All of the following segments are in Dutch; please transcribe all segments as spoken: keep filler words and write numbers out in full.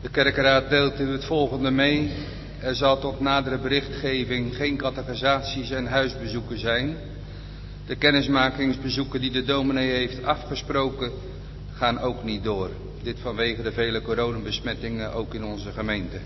De kerkraad deelt u het volgende mee. Er zal tot nadere berichtgeving geen catechisaties en huisbezoeken zijn. De kennismakingsbezoeken die de dominee heeft afgesproken gaan ook niet door. Dit vanwege de vele coronabesmettingen ook in onze gemeente.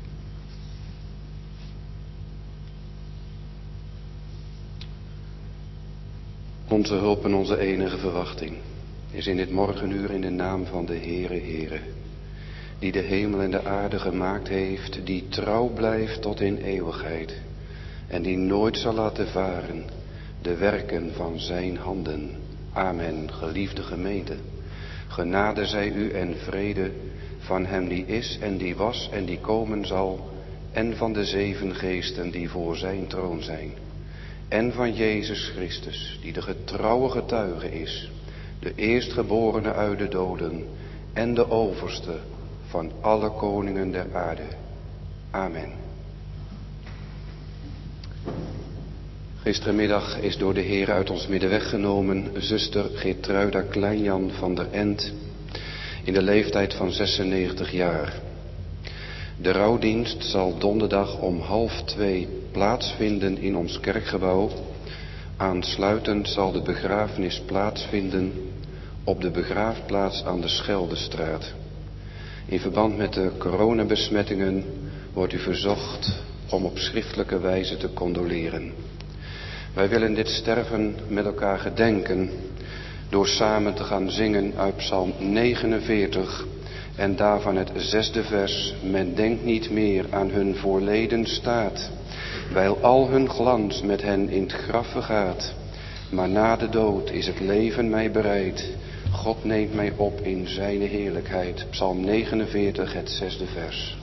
Onze hulp en onze enige verwachting is in dit morgenuur in de naam van de Heere Heere, die de hemel en de aarde gemaakt heeft, die trouw blijft tot in eeuwigheid en die nooit zal laten varen de werken van zijn handen. Amen. Geliefde gemeente, genade zij u en vrede van hem die is en die was en die komen zal, en van de zeven geesten die voor zijn troon zijn, en van Jezus Christus, die de getrouwe getuige is, de eerstgeborene uit de doden en de overste van alle koningen der aarde. Amen. Gisterenmiddag is door de Heer uit ons midden weggenomen zuster Geertruida Kleinjan van der End in de leeftijd van zesennegentig jaar. De rouwdienst zal donderdag om half twee plaatsvinden in ons kerkgebouw. Aansluitend zal de begrafenis plaatsvinden op de begraafplaats aan de Scheldestraat. In verband met de coronabesmettingen wordt u verzocht om op schriftelijke wijze te condoleren. Wij willen dit sterven met elkaar gedenken door samen te gaan zingen uit Psalm negenenveertig en daarvan het zesde vers. Men denkt niet meer aan hun voorleden staat, wijl al hun glans met hen in het graf vergaat. Maar na de dood is het leven mij bereid. God neemt mij op in zijn heerlijkheid. Psalm negenenveertig, het zesde vers.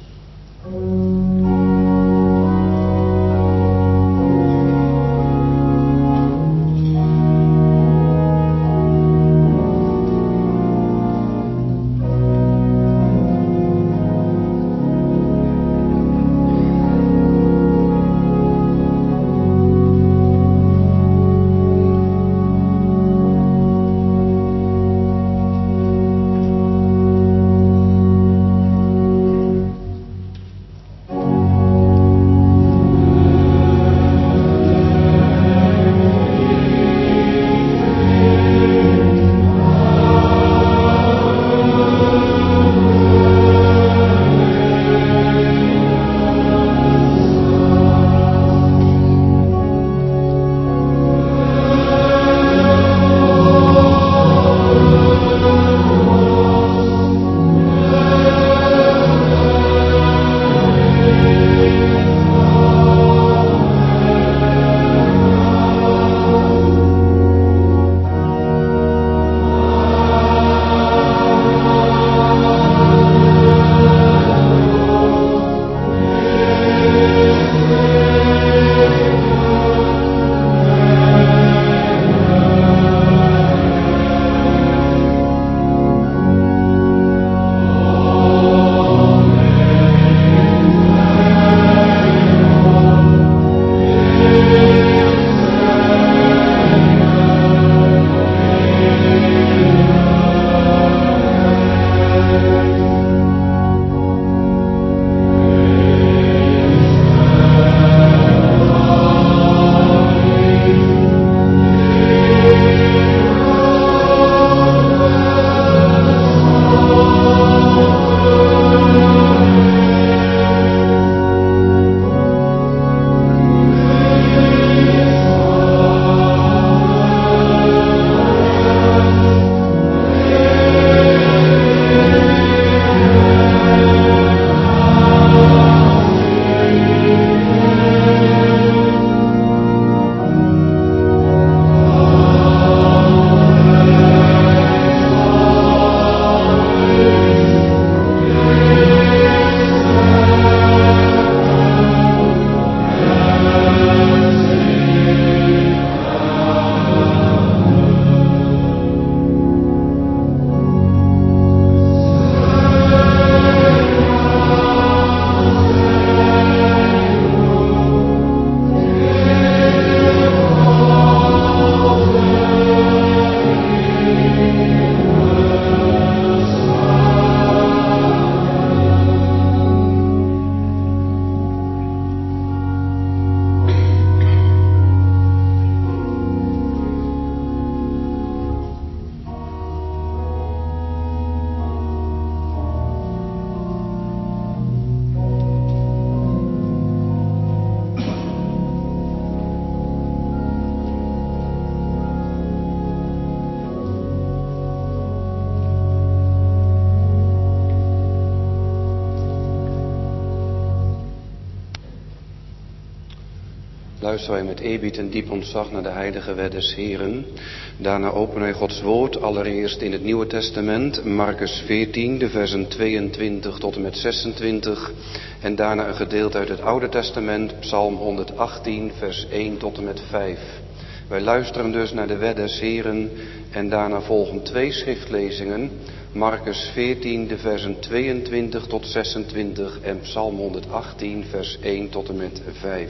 luisteren wij met eerbied en diep ontzag naar de heilige wet des Heren. Daarna openen wij Gods woord, allereerst in het Nieuwe Testament, Marcus veertien, de versen tweeëntwintig tot en met zesentwintig. En daarna een gedeelte uit het Oude Testament, Psalm honderdachttien, vers één tot en met vijf. Wij luisteren dus naar de wet des Heren en daarna volgen twee schriftlezingen. Marcus veertien, de versen tweeëntwintig tot zesentwintig en Psalm honderdachttien, vers één tot en met vijf.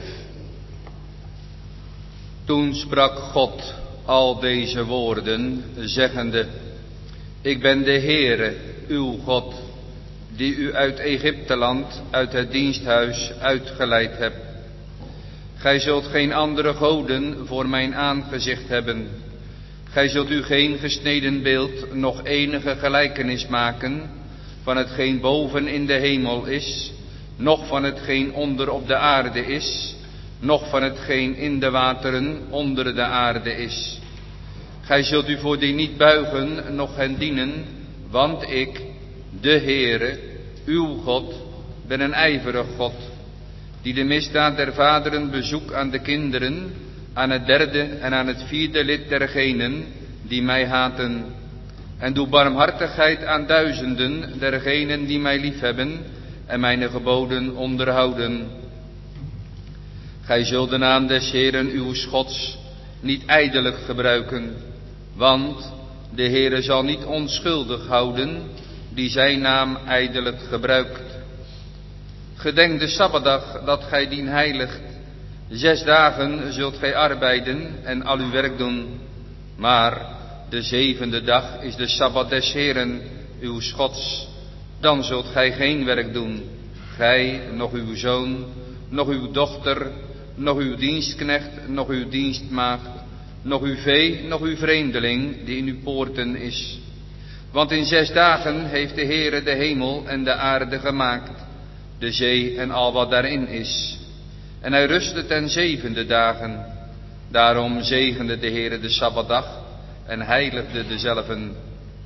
Toen sprak God al deze woorden, zeggende: Ik ben de Heere, uw God, die u uit Egypteland, uit het diensthuis uitgeleid heb. Gij zult geen andere goden voor mijn aangezicht hebben. Gij zult u geen gesneden beeld, nog enige gelijkenis maken van hetgeen boven in de hemel is, noch van hetgeen onder op de aarde is, noch van hetgeen in de wateren onder de aarde is. Gij zult u voor die niet buigen, noch hen dienen, want ik, de Heere, uw God, ben een ijverig God, die de misdaad der vaderen bezoek aan de kinderen, aan het derde en aan het vierde lid dergenen die mij haten. En doe barmhartigheid aan duizenden dergenen die mij liefhebben en mijn geboden onderhouden. Gij zult de naam des Heeren uw Gods niet ijdelijk gebruiken, want de Heere zal niet onschuldig houden die zijn naam ijdelijk gebruikt. Gedenk de Sabbatdag dat gij dien heiligt. Zes dagen zult gij arbeiden en al uw werk doen. Maar de zevende dag is de Sabbat des Heeren, uw Gods. Dan zult gij geen werk doen. Gij, nog uw zoon, nog uw dochter, nog uw dienstknecht, nog uw dienstmaagd, nog uw vee, nog uw vreemdeling die in uw poorten is. Want in zes dagen heeft de Heere de hemel en de aarde gemaakt, de zee en al wat daarin is. En hij rustte ten zevende dagen. Daarom zegende de Heere de Sabbatdag en heiligde dezelven.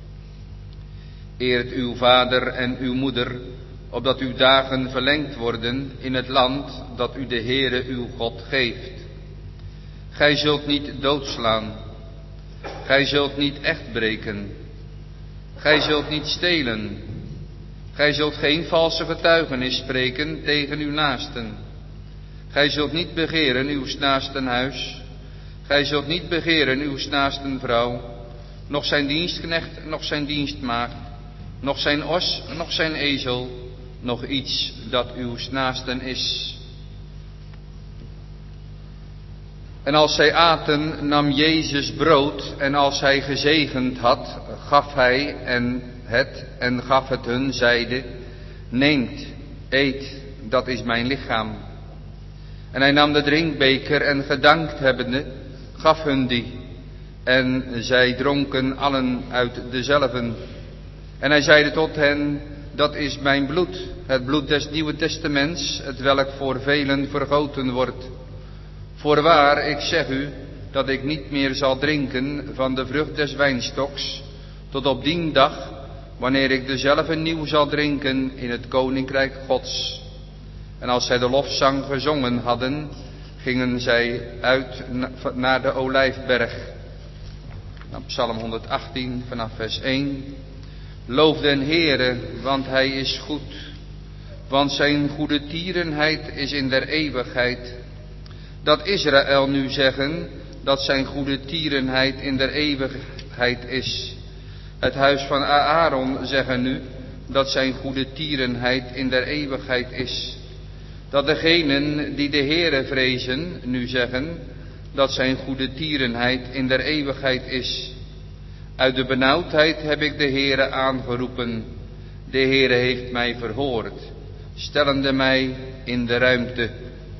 Eert uw vader en uw moeder, opdat uw dagen verlengd worden in het land dat u de Heere uw God geeft. Gij zult niet doodslaan. Gij zult niet echt breken. Gij zult niet stelen. Gij zult geen valse getuigenis spreken tegen uw naasten. Gij zult niet begeren uw naasten huis. Gij zult niet begeren uw naasten vrouw, noch zijn dienstknecht, noch zijn dienstmaagd, noch zijn os, noch zijn ezel, noch iets dat uw naasten is. En als zij aten, nam Jezus brood, en als hij gezegend had, gaf hij en het en gaf het hun, zeide: Neemt, eet, dat is mijn lichaam. En hij nam de drinkbeker en gedankt hebbende, gaf hun die. En zij dronken allen uit dezelven. En hij zeide tot hen: Dat is mijn bloed, het bloed des Nieuwe Testaments, het welk voor velen vergoten wordt. Voorwaar, ik zeg u, dat ik niet meer zal drinken van de vrucht des wijnstoks, tot op dien dag, wanneer ik dezelve nieuw zal drinken in het koninkrijk Gods. En als zij de lofzang gezongen hadden, gingen zij uit naar de Olijfberg. Dan Psalm honderdachttien vanaf vers één. Loof den Heere, want hij is goed, want zijn goede tierenheid is in der eeuwigheid. Dat Israël nu zeggen, dat zijn goede tierenheid in der eeuwigheid is. Het huis van Aaron zeggen nu, dat zijn goede tierenheid in der eeuwigheid is. Dat degenen die de Heere vrezen nu zeggen, dat zijn goede tierenheid in der eeuwigheid is. Uit de benauwdheid heb ik de Heere aangeroepen. De Heere heeft mij verhoord, stellende mij in de ruimte.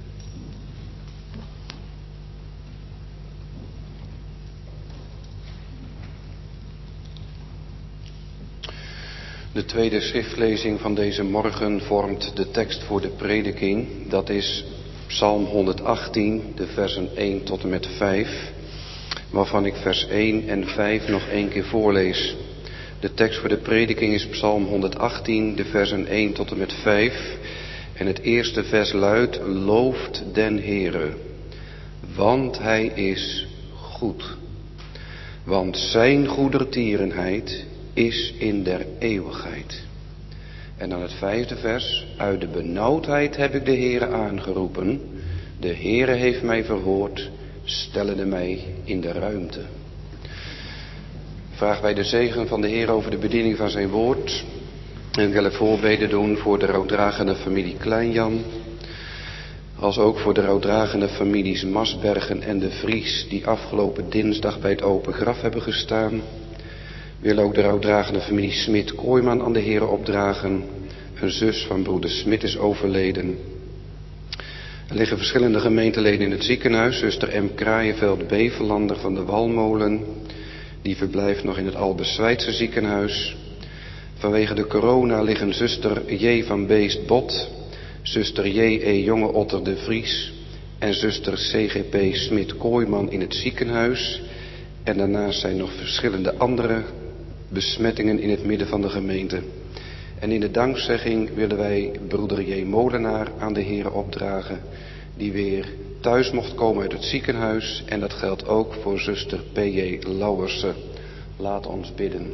De tweede schriftlezing van deze morgen vormt de tekst voor de prediking. Dat is Psalm honderdachttien, de versen één tot en met vijf, waarvan ik vers één en vijf nog één keer voorlees. De tekst voor de prediking is Psalm honderdachttien, de versen één tot en met vijf. En het eerste vers luidt: Looft den Heere. want hij is goed. Want zijn goedertierenheid is in der eeuwigheid. En dan het vijfde vers. Uit de benauwdheid heb ik de Heere aangeroepen. De Heere heeft mij verhoord, stellende mij in de ruimte. Vragen wij de zegen van de Heer over de bediening van zijn woord. En willen voorbeden doen voor de rouwdragende familie Kleinjan. Als ook voor de rouwdragende families Masbergen en de Vries, die afgelopen dinsdag bij het open graf hebben gestaan. Willen ook de rouwdragende familie Smit-Kooijman aan de Heer opdragen. Een zus van broeder Smit is overleden. Er liggen verschillende gemeenteleden in het ziekenhuis. Zuster M. Kraaienveld-Bevelander van de Walmolen. Die verblijft nog in het Albesweidse ziekenhuis. Vanwege de corona liggen zuster J. van Beest-Bot, zuster J. E. Jonge Otter de Vries en zuster C G P. Smit-Kooijman in het ziekenhuis. En daarnaast zijn nog verschillende andere besmettingen in het midden van de gemeente. En in de dankzegging willen wij broeder J. Molenaar aan de Heer opdragen, die weer thuis mocht komen uit het ziekenhuis. En dat geldt ook voor zuster P J. Lauwersen. Laat ons bidden.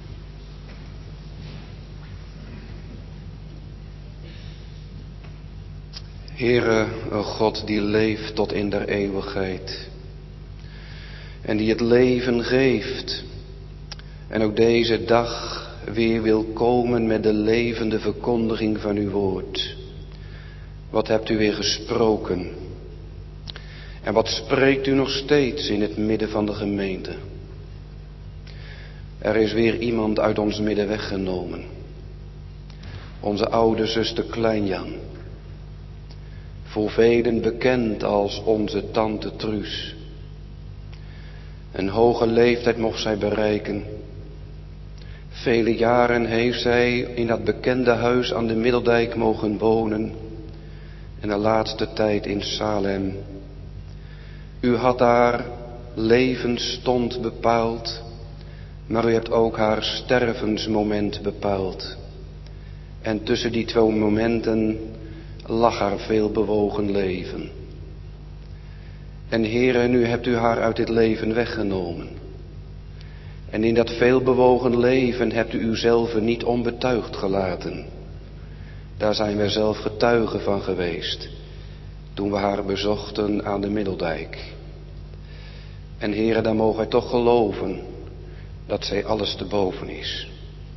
Heere, een God die leeft tot in der eeuwigheid. En die het leven geeft. En ook deze dag weer wil komen met de levende verkondiging van uw woord. Wat hebt u weer gesproken? En wat spreekt u nog steeds in het midden van de gemeente? Er is weer iemand uit ons midden weggenomen. Onze oude zuster Kleinjan. Voor velen bekend als onze tante Truus. Een hoge leeftijd mocht zij bereiken. Vele jaren heeft zij in dat bekende huis aan de Middeldijk mogen wonen. En de laatste tijd in Salem. U had haar levensstond bepaald, maar u hebt ook haar stervensmoment bepaald. En tussen die twee momenten lag haar veel bewogen leven. En Heere, nu hebt u haar uit dit leven weggenomen. En in dat veel bewogen leven hebt u uzelf niet onbetuigd gelaten. Daar zijn wij zelf getuigen van geweest, toen we haar bezochten aan de Middeldijk. En Heere, daar mogen wij toch geloven dat zij alles te boven is.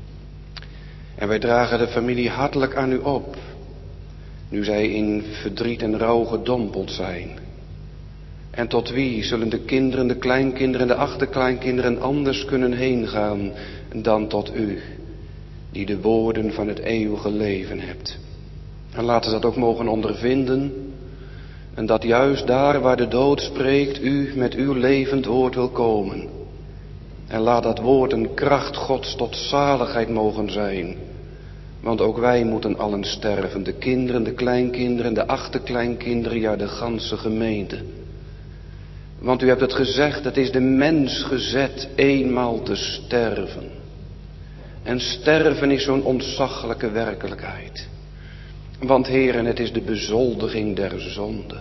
En wij dragen de familie hartelijk aan u op, nu zij in verdriet en rouw gedompeld zijn. En tot wie zullen de kinderen, de kleinkinderen, de achterkleinkinderen anders kunnen heen gaan dan tot u, die de woorden van het eeuwige leven hebt. En laten ze dat ook mogen ondervinden. En dat juist daar waar de dood spreekt, u met uw levend woord wil komen. En laat dat woord een kracht Gods tot zaligheid mogen zijn. Want ook wij moeten allen sterven. De kinderen, de kleinkinderen, de achterkleinkinderen, ja de ganse gemeente. Want u hebt het gezegd, het is de mens gezet eenmaal te sterven. En sterven is zo'n ontzaglijke werkelijkheid. Want Heeren, het is de bezoldiging der zonde.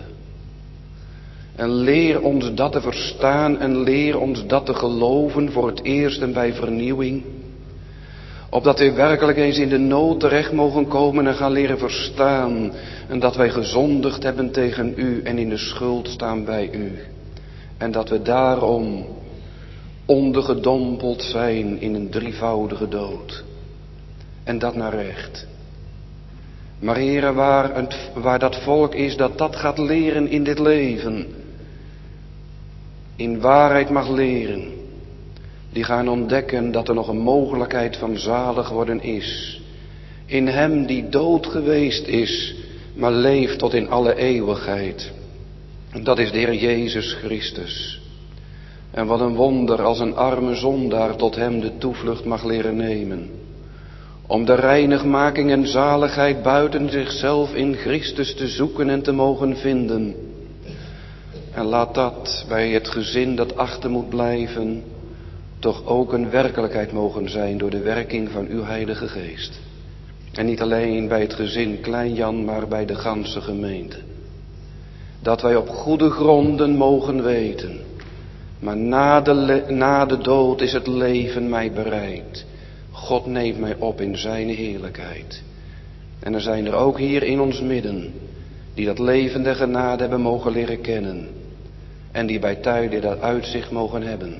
En leer ons dat te verstaan en leer ons dat te geloven voor het eerst en bij vernieuwing. Opdat we werkelijk eens in de nood terecht mogen komen en gaan leren verstaan. En dat wij gezondigd hebben tegen u en in de schuld staan bij u. En dat we daarom ondergedompeld zijn in een drievoudige dood. En dat naar recht. Maar Heere, waar, het, waar dat volk is dat dat gaat leren in dit leven. In waarheid mag leren. Die gaan ontdekken dat er nog een mogelijkheid van zalig worden is. In hem die dood geweest is, maar leeft tot in alle eeuwigheid. Dat is de Heer Jezus Christus. En wat een wonder als een arme zondaar tot hem de toevlucht mag leren nemen. Om de reinigmaking en zaligheid buiten zichzelf in Christus te zoeken en te mogen vinden. En laat dat bij het gezin dat achter moet blijven toch ook een werkelijkheid mogen zijn door de werking van uw Heilige Geest. En niet alleen bij het gezin Kleinjan, maar bij de ganse gemeente. dat wij op goede gronden mogen weten. Maar na de, le- na de dood is het leven mij bereid. God neemt mij op in zijn heerlijkheid. En er zijn er ook hier in ons midden die dat leven der genade hebben mogen leren kennen. En die bij tijden dat uitzicht mogen hebben.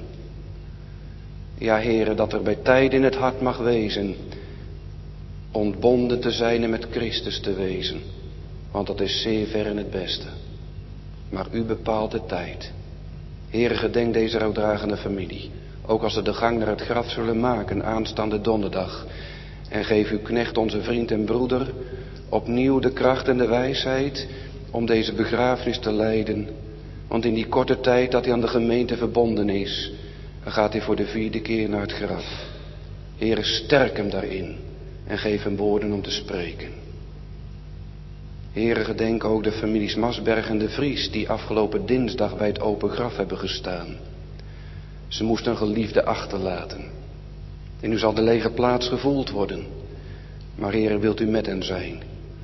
Ja, Heere, dat er bij tijden in het hart mag wezen ontbonden te zijn en met Christus te wezen. Want dat is zeer ver in het beste. Maar u bepaalt de tijd. Heere, gedenk deze rouwdragende familie. Ook als ze de gang naar het graf zullen maken aanstaande donderdag. En geef uw knecht, onze vriend en broeder, opnieuw de kracht en de wijsheid om deze begrafenis te leiden. Want in die korte tijd dat hij aan de gemeente verbonden is, gaat hij voor de vierde keer naar het graf. Heere, sterk hem daarin en geef hem woorden om te spreken. Heere, gedenk ook de families Masberg en de Vries die afgelopen dinsdag bij het open graf hebben gestaan. Ze moesten een geliefde achterlaten. En nu zal de lege plaats gevoeld worden. Maar Heere, wilt u met hen zijn.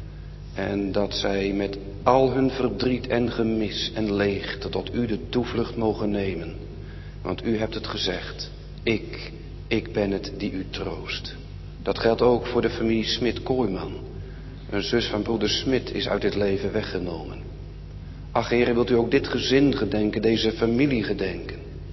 En dat zij met al hun verdriet en gemis en leegte tot u de toevlucht mogen nemen. Want u hebt het gezegd. Ik, ik ben het die u troost. Dat geldt ook voor de familie Smit-Kooijman. Een zus van broeder Smit is uit dit leven weggenomen. Ach, Heere, wilt u ook dit gezin gedenken, deze familie gedenken.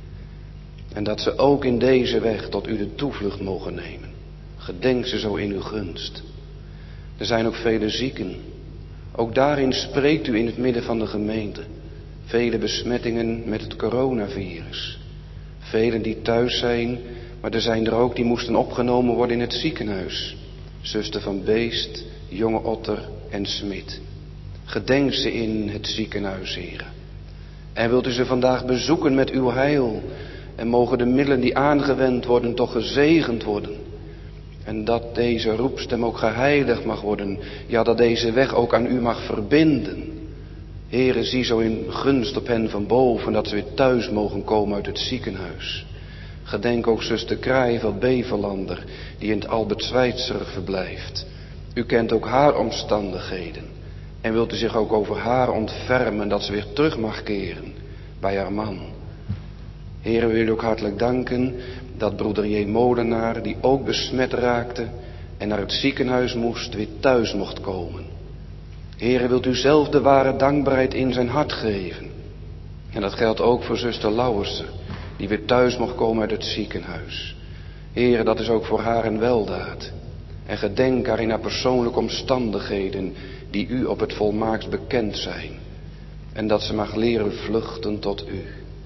En dat ze ook in deze weg tot u de toevlucht mogen nemen. Gedenk ze zo in uw gunst. Er zijn ook vele zieken. Ook daarin spreekt u in het midden van de gemeente. Vele besmettingen met het coronavirus. Velen die thuis zijn, maar er zijn er ook die moesten opgenomen worden in het ziekenhuis. Zuster van Beest, jonge Otter en Smit. Gedenk ze in het ziekenhuis, Heere. En wilt u ze vandaag bezoeken met uw heil. En mogen de middelen die aangewend worden toch gezegend worden. En dat deze roepstem ook geheiligd mag worden. Ja, dat deze weg ook aan u mag verbinden. Heere, zie zo in gunst op hen van boven, dat ze weer thuis mogen komen uit het ziekenhuis. Gedenk ook zuster Kraai van Beverlander, die in het Albert Schweitzer verblijft. U kent ook haar omstandigheden. En wilt u zich ook over haar ontfermen, dat ze weer terug mag keren bij haar man. Heere, we willen ook hartelijk danken dat broeder J. Molenaar, die ook besmet raakte en naar het ziekenhuis moest, weer thuis mocht komen. Heere, wilt u zelf de ware dankbaarheid in zijn hart geven. En dat geldt ook voor zuster Lauwersen, die weer thuis mocht komen uit het ziekenhuis. Heere, dat is ook voor haar een weldaad. En gedenk haar in haar persoonlijke omstandigheden, die u op het volmaakst bekend zijn. En dat ze mag leren vluchten tot u.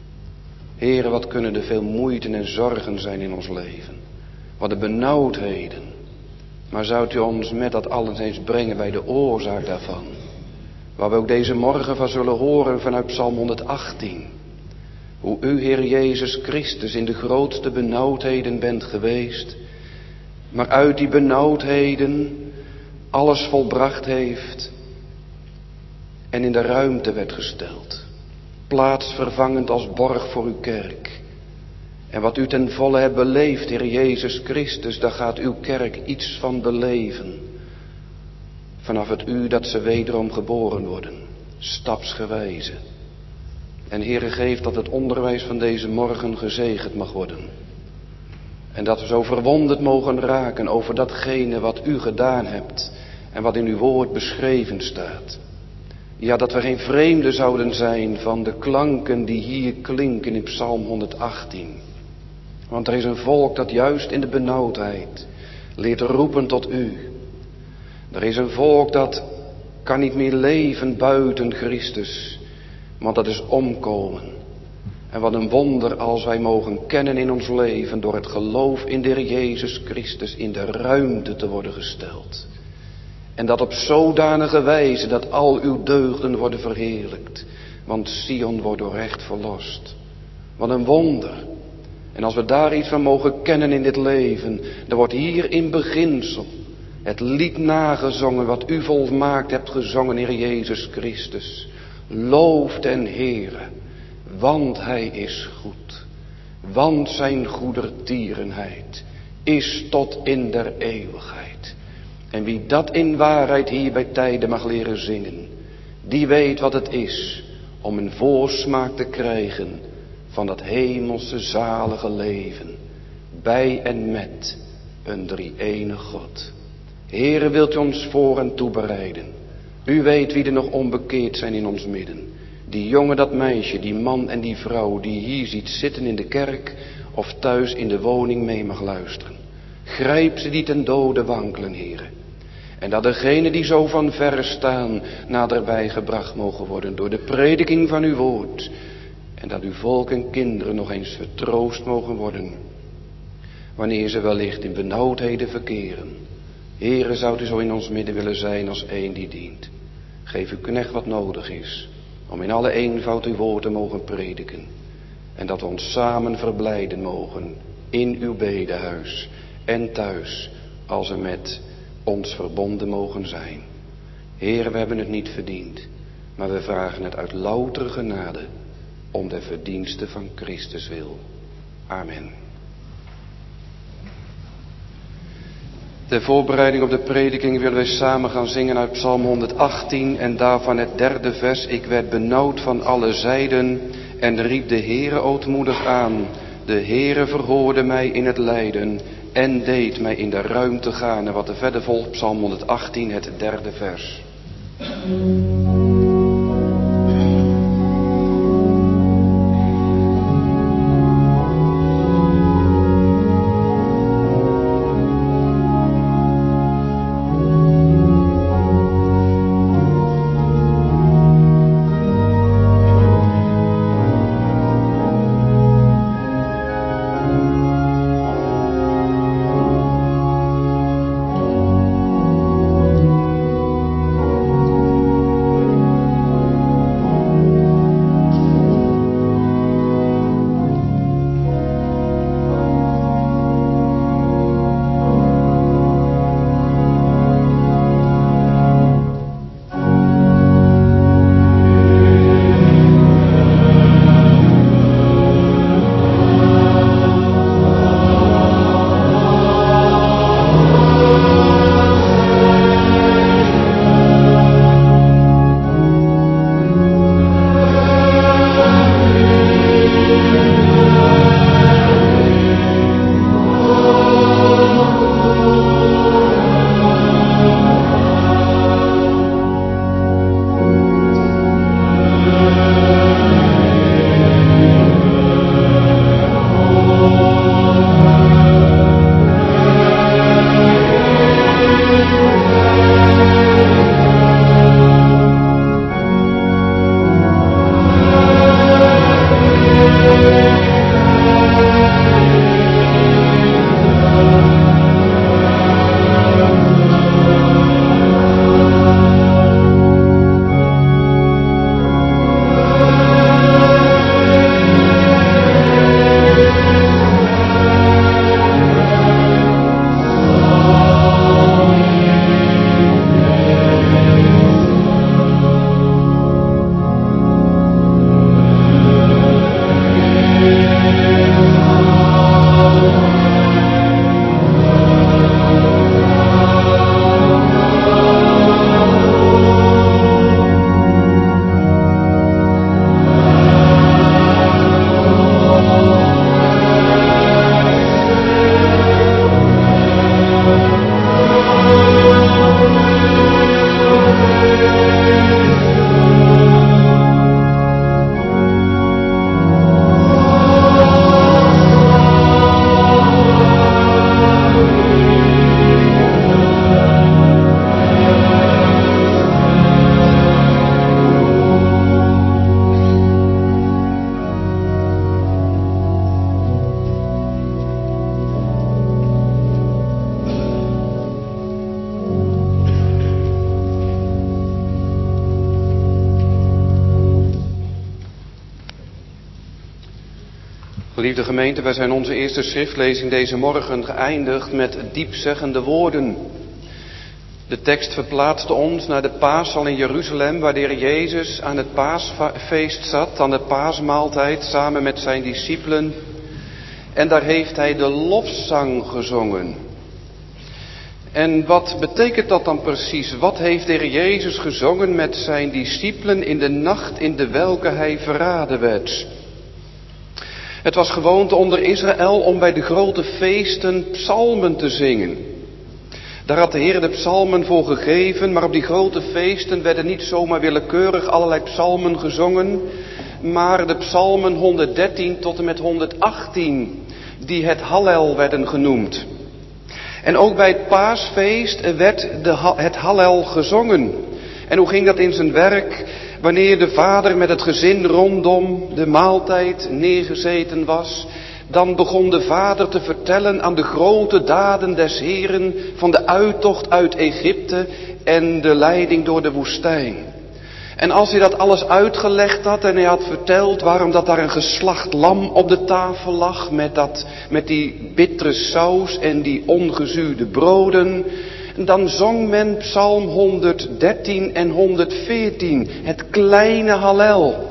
Heere, wat kunnen er veel moeiten en zorgen zijn in ons leven. Wat de benauwdheden. Maar zoudt u ons met dat alles eens brengen bij de oorzaak daarvan. Waar we ook deze morgen van zullen horen vanuit Psalm honderdachttien. Hoe u, Heer Jezus Christus, in de grootste benauwdheden bent geweest. Maar uit die benauwdheden alles volbracht heeft. En in de ruimte werd gesteld. Plaatsvervangend als borg voor uw kerk. En wat u ten volle hebt beleefd, Heer Jezus Christus, daar gaat uw kerk iets van beleven. Vanaf het uur dat ze wederom geboren worden, stapsgewijze. En Heere, geef dat het onderwijs van deze morgen gezegend mag worden. En dat we zo verwonderd mogen raken over datgene wat u gedaan hebt en wat in uw woord beschreven staat. Ja, dat we geen vreemden zouden zijn van de klanken die hier klinken in Psalm honderdachttien. Want er is een volk dat juist in de benauwdheid leert roepen tot u. Er is een volk dat kan niet meer leven buiten Christus, want dat is omkomen. En wat een wonder als wij mogen kennen in ons leven door het geloof in de Heer Jezus Christus in de ruimte te worden gesteld. En dat op zodanige wijze dat al uw deugden worden verheerlijkt. Want Sion wordt door recht verlost. Wat een wonder. En als we daar iets van mogen kennen in dit leven, dan wordt hier in beginsel het lied nagezongen wat u volmaakt hebt gezongen, Heer Jezus Christus. Loof den Heere, want Hij is goed. Want zijn goedertierenheid is tot in der eeuwigheid. En wie dat in waarheid hier bij tijden mag leren zingen, die weet wat het is om een voorsmaak te krijgen van dat hemelse zalige leven, bij en met een drie-enig God. Heere, wilt u ons voor en toebereiden? U weet wie er nog onbekeerd zijn in ons midden. Die jongen, dat meisje, die man en die vrouw die hier ziet zitten in de kerk of thuis in de woning mee mag luisteren. Grijp ze die ten dode wankelen, Heere. En dat degenen die zo van verre staan naderbij gebracht mogen worden door de prediking van uw woord. En dat uw volk en kinderen nog eens vertroost mogen worden, wanneer ze wellicht in benauwdheden verkeren. Heere, zou u zo in ons midden willen zijn als een die dient. Geef uw knecht wat nodig is, om in alle eenvoud uw woord te mogen prediken. En dat we ons samen verblijden mogen in uw bedehuis en thuis, als we met ons verbonden mogen zijn. Heere, we hebben het niet verdiend, maar we vragen het uit loutere genade, om de verdiensten van Christus wil. Amen. Ter voorbereiding op de prediking willen wij samen gaan zingen uit Psalm honderdachttien en daarvan het derde vers. Ik werd benauwd van alle zijden en riep de Heere ootmoedig aan. De Heere verhoorde mij in het lijden en deed mij in de ruimte gaan. En wat er verder volgt, Psalm honderdachttien, het derde vers. Geliefde gemeente, wij zijn onze eerste schriftlezing deze morgen geëindigd met diepzeggende woorden. De tekst verplaatste ons naar de Paashal in Jeruzalem, waar de Heer Jezus aan het paasfeest zat, aan de paasmaaltijd, samen met zijn discipelen. En daar heeft hij de lofzang gezongen. En wat betekent dat dan precies? Wat heeft de Heer Jezus gezongen met zijn discipelen in de nacht in de welke hij verraden werd? Het was gewoonte onder Israël om bij de grote feesten psalmen te zingen. Daar had de Heer de psalmen voor gegeven, maar op die grote feesten werden niet zomaar willekeurig allerlei psalmen gezongen, maar de psalmen honderddertien tot en met honderdachttien, die het Hallel werden genoemd. En ook bij het paasfeest werd de, het Hallel gezongen. En hoe ging dat in zijn werk? Wanneer de vader met het gezin rondom de maaltijd neergezeten was, dan begon de vader te vertellen aan de grote daden des Heeren van de uittocht uit Egypte en de leiding door de woestijn. En als hij dat alles uitgelegd had en hij had verteld waarom dat daar een geslacht lam op de tafel lag met, dat, met die bittere saus en die ongezuurde broden, dan zong men psalm honderddertien en honderdveertien, het kleine Hallel.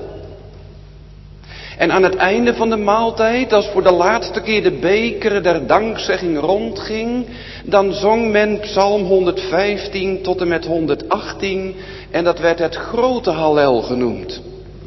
En aan het einde van de maaltijd, als voor de laatste keer de beker der dankzegging rondging, dan zong men psalm honderdvijftien tot en met honderdachttien en dat werd het grote Hallel genoemd.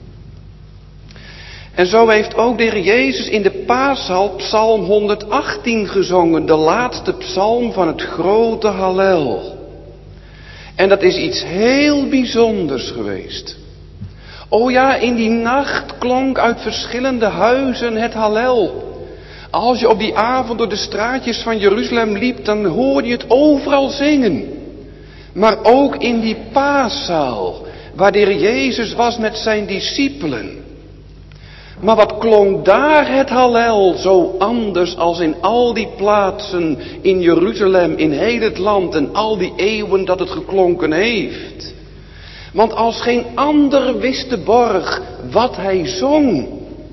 En zo heeft ook de Heer Jezus in de paashal psalm honderdachttien gezongen, de laatste psalm van het grote Hallel. En dat is iets heel bijzonders geweest. O ja, in die nacht klonk uit verschillende huizen het Hallel. Als je op die avond door de straatjes van Jeruzalem liep, dan hoorde je het overal zingen. Maar ook in die paaszaal, waar de Heer Jezus was met zijn discipelen. Maar wat klonk daar het Hallel zo anders als in al die plaatsen in Jeruzalem, in heel het land en al die eeuwen dat het geklonken heeft. Want als geen ander wist de borg wat hij zong.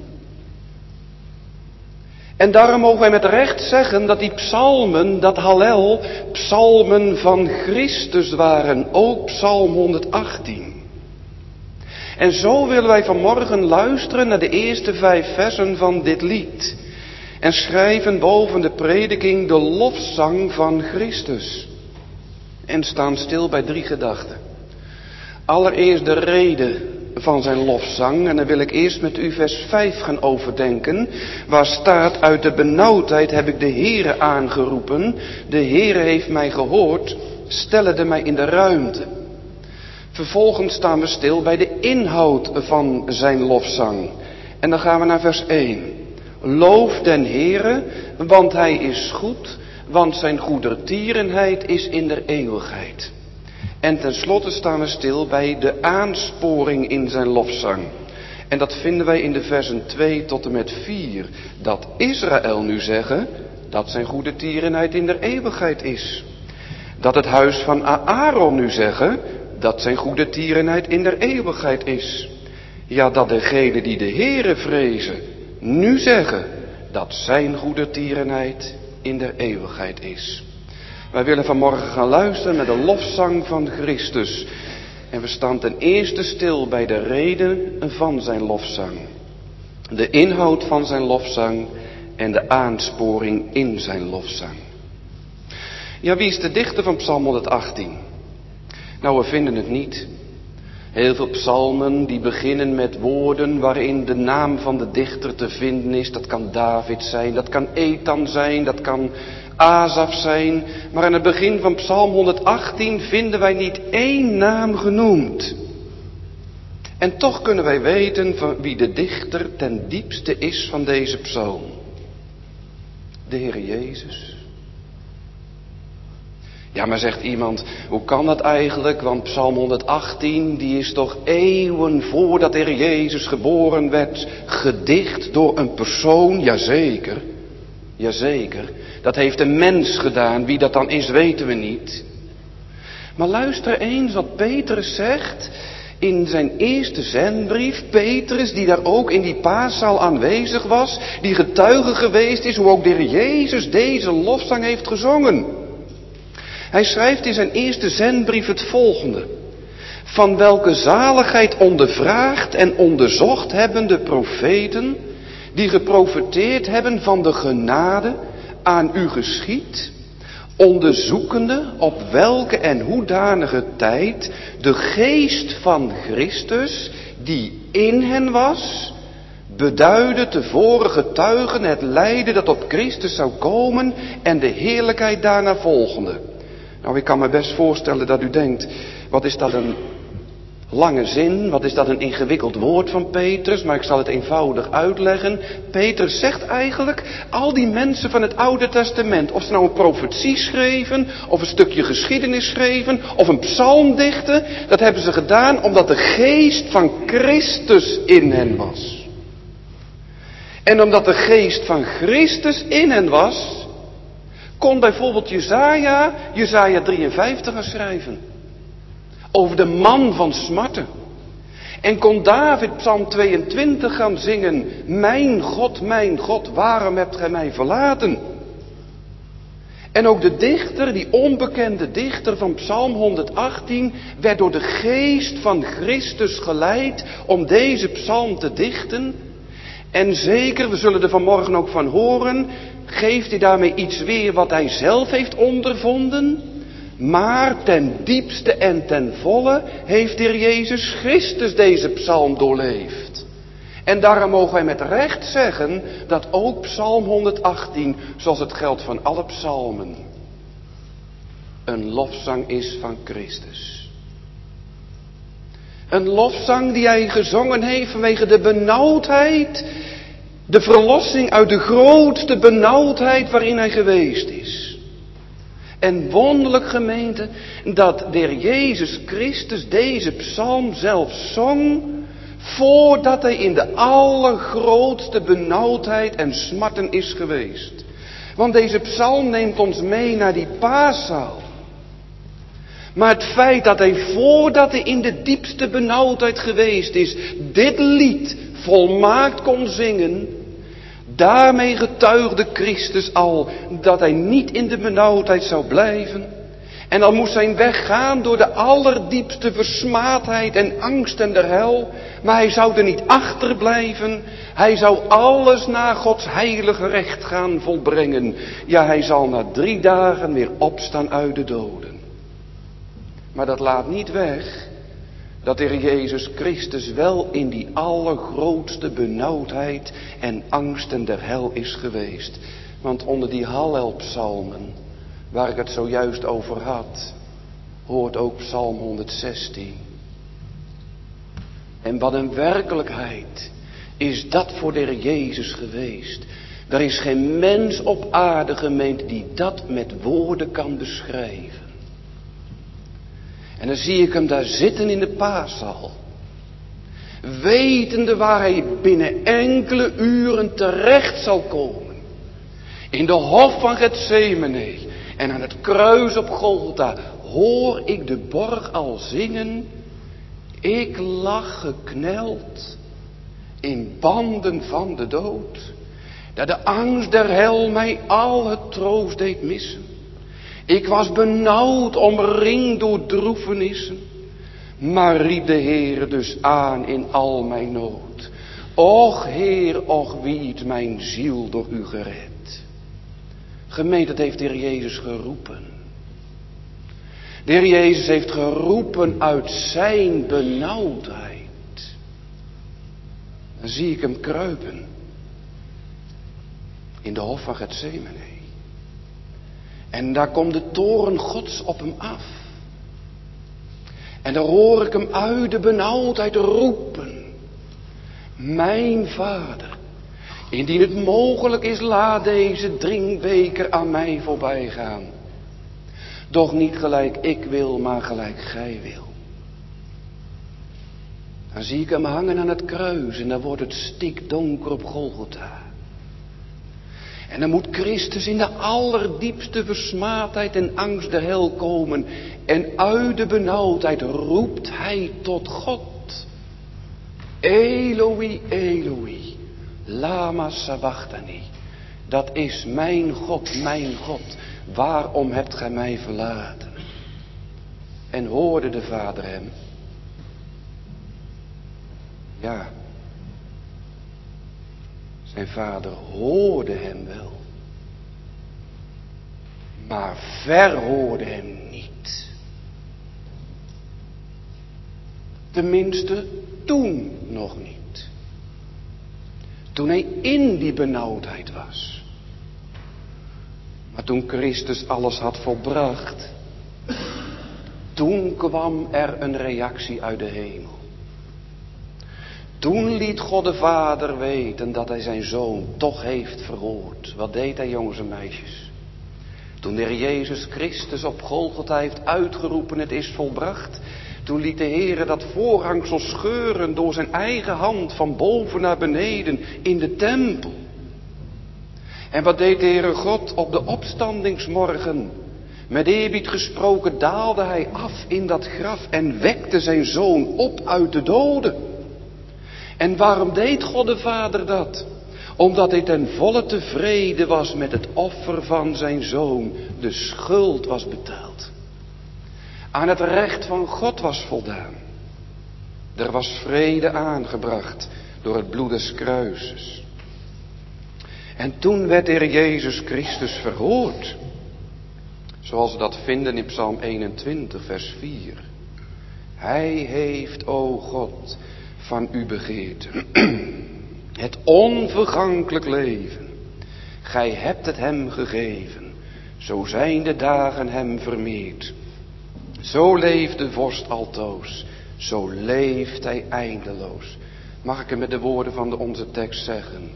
En daarom mogen wij met recht zeggen dat die psalmen, dat Hallel, psalmen van Christus waren. Ook psalm honderdachttien. En zo willen wij vanmorgen luisteren naar de eerste vijf versen van dit lied. En schrijven boven de prediking de lofzang van Christus. En staan stil bij drie gedachten. Allereerst de reden van zijn lofzang. En dan wil ik eerst met u vers vijf gaan overdenken. Waar staat: uit de benauwdheid heb ik de Heere aangeroepen. De Heere heeft mij gehoord. Stellende mij in de ruimte. Vervolgens staan we stil bij de inhoud van zijn lofzang. En dan gaan we naar vers één. Loof den Heere, want hij is goed. Want zijn goedertierenheid is in der eeuwigheid. En tenslotte staan we stil bij de aansporing in zijn lofzang. En dat vinden wij in de versen twee tot en met vier. Dat Israël nu zeggen dat zijn goedertierenheid in der eeuwigheid is. Dat het huis van Aaron nu zeggen dat zijn goedertierenheid in der eeuwigheid is. Ja, dat degenen die de Heere vrezen nu zeggen dat zijn goedertierenheid in der eeuwigheid is. Wij willen vanmorgen gaan luisteren naar de lofzang van Christus. En we staan ten eerste stil bij de reden van zijn lofzang. De inhoud van zijn lofzang en de aansporing in zijn lofzang. Ja, wie is de dichter van psalm honderdachttien? Nou, we vinden het niet. Heel veel psalmen die beginnen met woorden waarin de naam van de dichter te vinden is. Dat kan David zijn, dat kan Ethan zijn, dat kan Asaf zijn. Maar aan het begin van psalm honderdachttien vinden wij niet één naam genoemd. En toch kunnen wij weten van wie de dichter ten diepste is van deze psalm. De Heer Jezus. Ja, maar zegt iemand, hoe kan dat eigenlijk? Want psalm honderdachttien, die is toch eeuwen voordat de Heer Jezus geboren werd, gedicht door een persoon? Jazeker, jazeker. Dat heeft een mens gedaan, wie dat dan is weten we niet. Maar luister eens wat Petrus zegt in zijn eerste zendbrief. Petrus, die daar ook in die paaszaal aanwezig was, die getuige geweest is hoe ook de Heer Jezus deze lofzang heeft gezongen. Hij schrijft in zijn eerste zendbrief het volgende. Van welke zaligheid ondervraagd en onderzocht hebben de profeten, die geprofeteerd hebben van de genade aan u geschied, onderzoekende op welke en hoedanige tijd de geest van Christus, die in hen was, beduidde tevoren getuigen het lijden dat op Christus zou komen en de heerlijkheid daarna volgende. Nou, ik kan me best voorstellen dat u denkt, wat is dat een lange zin, wat is dat een ingewikkeld woord van Petrus, maar ik zal het eenvoudig uitleggen. Petrus zegt eigenlijk, al die mensen van het Oude Testament, of ze nou een profetie schreven, of een stukje geschiedenis schreven, of een psalm dichten, dat hebben ze gedaan omdat de geest van Christus in hen was. En omdat de geest van Christus in hen was, kon bijvoorbeeld Jesaja, Jesaja drieënvijftig gaan schrijven. Over de man van smarten. En kon David psalm tweeëntwintig gaan zingen. Mijn God, mijn God, waarom hebt gij mij verlaten? En ook de dichter, die onbekende dichter van psalm honderdachttien, werd door de geest van Christus geleid om deze psalm te dichten. En zeker, we zullen er vanmorgen ook van horen, geeft hij daarmee iets weer wat hij zelf heeft ondervonden. Maar ten diepste en ten volle heeft de Heer Jezus Christus deze psalm doorleefd. En daarom mogen wij met recht zeggen dat ook psalm honderdachttien, zoals het geldt van alle psalmen, een lofzang is van Christus. Een lofzang die hij gezongen heeft vanwege de benauwdheid, de verlossing uit de grootste benauwdheid waarin hij geweest is. En wonderlijk, gemeente, dat de Heer Jezus Christus deze psalm zelf zong, voordat hij in de allergrootste benauwdheid en smarten is geweest. Want deze psalm neemt ons mee naar die paaszaal. Maar het feit dat hij, voordat hij in de diepste benauwdheid geweest is, dit lied volmaakt kon zingen, daarmee getuigde Christus al dat hij niet in de benauwdheid zou blijven. En al moest zijn weg gaan door de allerdiepste versmaadheid en angsten der hel. Maar hij zou er niet achterblijven. Hij zou alles naar Gods heilige recht gaan volbrengen. Ja, hij zal na drie dagen weer opstaan uit de doden. Maar dat laat niet weg dat de Heer Jezus Christus wel in die allergrootste benauwdheid en angsten der hel is geweest. Want onder die Hallelpsalmen, waar ik het zojuist over had, hoort ook psalm honderdzestien. En wat een werkelijkheid is dat voor de Heer Jezus geweest. Er is geen mens op aarde, gemeente, die dat met woorden kan beschrijven. En dan zie ik hem daar zitten in de paaszaal, wetende waar hij binnen enkele uren terecht zal komen. In de hof van Getsemane en aan het kruis op Golgotha hoor ik de borg al zingen. Ik lag gekneld in banden van de dood, dat de angst der hel mij al het troost deed missen. Ik was benauwd, omringd door droefenissen, maar riep de Heer dus aan in al mijn nood. Och Heer, och wiet mijn ziel door u gered. Gemeente, dat heeft de Heer Jezus geroepen. De Heer Jezus heeft geroepen uit zijn benauwdheid. Dan zie ik hem kruipen in de hof van Getsemane. En daar komt de toorn Gods op hem af. En daar hoor ik hem uit de benauwdheid roepen. Mijn Vader, indien het mogelijk is, laat deze drinkbeker aan mij voorbij gaan. Doch niet gelijk ik wil, maar gelijk gij wil. Dan zie ik hem hangen aan het kruis en dan wordt het stikdonker op Golgotha. En dan moet Christus in de allerdiepste versmaadheid en angst der hel komen. En uit de benauwdheid roept hij tot God. Eloi, Eloi, lama sabachthani. Dat is mijn God, mijn God. Waarom hebt gij mij verlaten? En hoorde de Vader hem? Ja. Zijn vader hoorde hem wel. maar verhoorde hem niet. Tenminste, toen nog niet. Toen hij in die benauwdheid was. Maar toen Christus alles had volbracht, toen kwam er een reactie uit de hemel. Toen liet God de Vader weten dat hij zijn Zoon toch heeft verhoord. Wat deed hij, jongens en meisjes? Toen de Heer Jezus Christus op Golgotha heeft uitgeroepen, het is volbracht. Toen liet de Heer dat voorhangsel scheuren door zijn eigen hand van boven naar beneden in de tempel. En wat deed de Heere God op de opstandingsmorgen? Met eerbied gesproken daalde hij af in dat graf en wekte zijn Zoon op uit de doden. En waarom deed God de Vader dat? Omdat hij ten volle tevreden was met het offer van zijn Zoon. De schuld was betaald. Aan het recht van God was voldaan. Er was vrede aangebracht door het bloed des kruises. En toen werd de Heer Jezus Christus verhoord. Zoals we dat vinden in Psalm eenentwintig, vers vier. Hij heeft, o God, van u begeerd het onvergankelijk leven. Gij hebt het hem gegeven. Zo zijn de dagen hem vermeerd. Zo leeft de vorst altoos. Zo leeft hij eindeloos. Mag ik hem met de woorden van de onze tekst zeggen?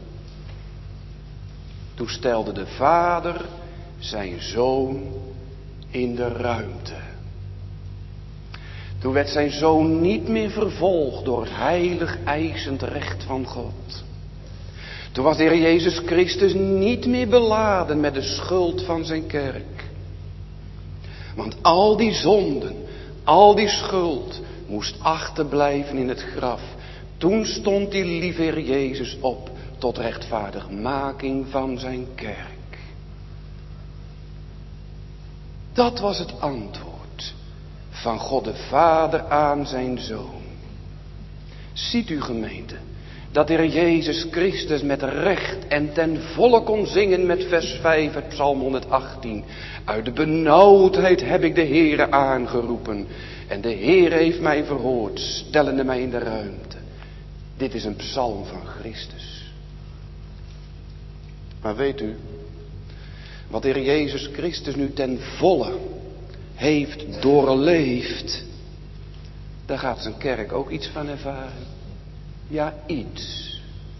Toen stelde de Vader zijn Zoon in de ruimte. Toen werd zijn Zoon niet meer vervolgd door het heilig eisend recht van God. Toen was de Heer Jezus Christus niet meer beladen met de schuld van zijn kerk. Want al die zonden, al die schuld moest achterblijven in het graf. Toen stond die lieve Heer Jezus op tot rechtvaardigmaking van zijn kerk. Dat was het antwoord van God de Vader aan zijn Zoon. Ziet u, gemeente, dat de Heer Jezus Christus met recht en ten volle kon zingen met vers vijf uit Psalm honderdachttien. Uit de benauwdheid heb ik de Heere aangeroepen en de Heer heeft mij verhoord, stellende mij in de ruimte. Dit is een psalm van Christus. Maar weet u, wat de Heer Jezus Christus nu ten volle heeft doorleefd, daar gaat zijn kerk ook iets van ervaren. Ja, iets.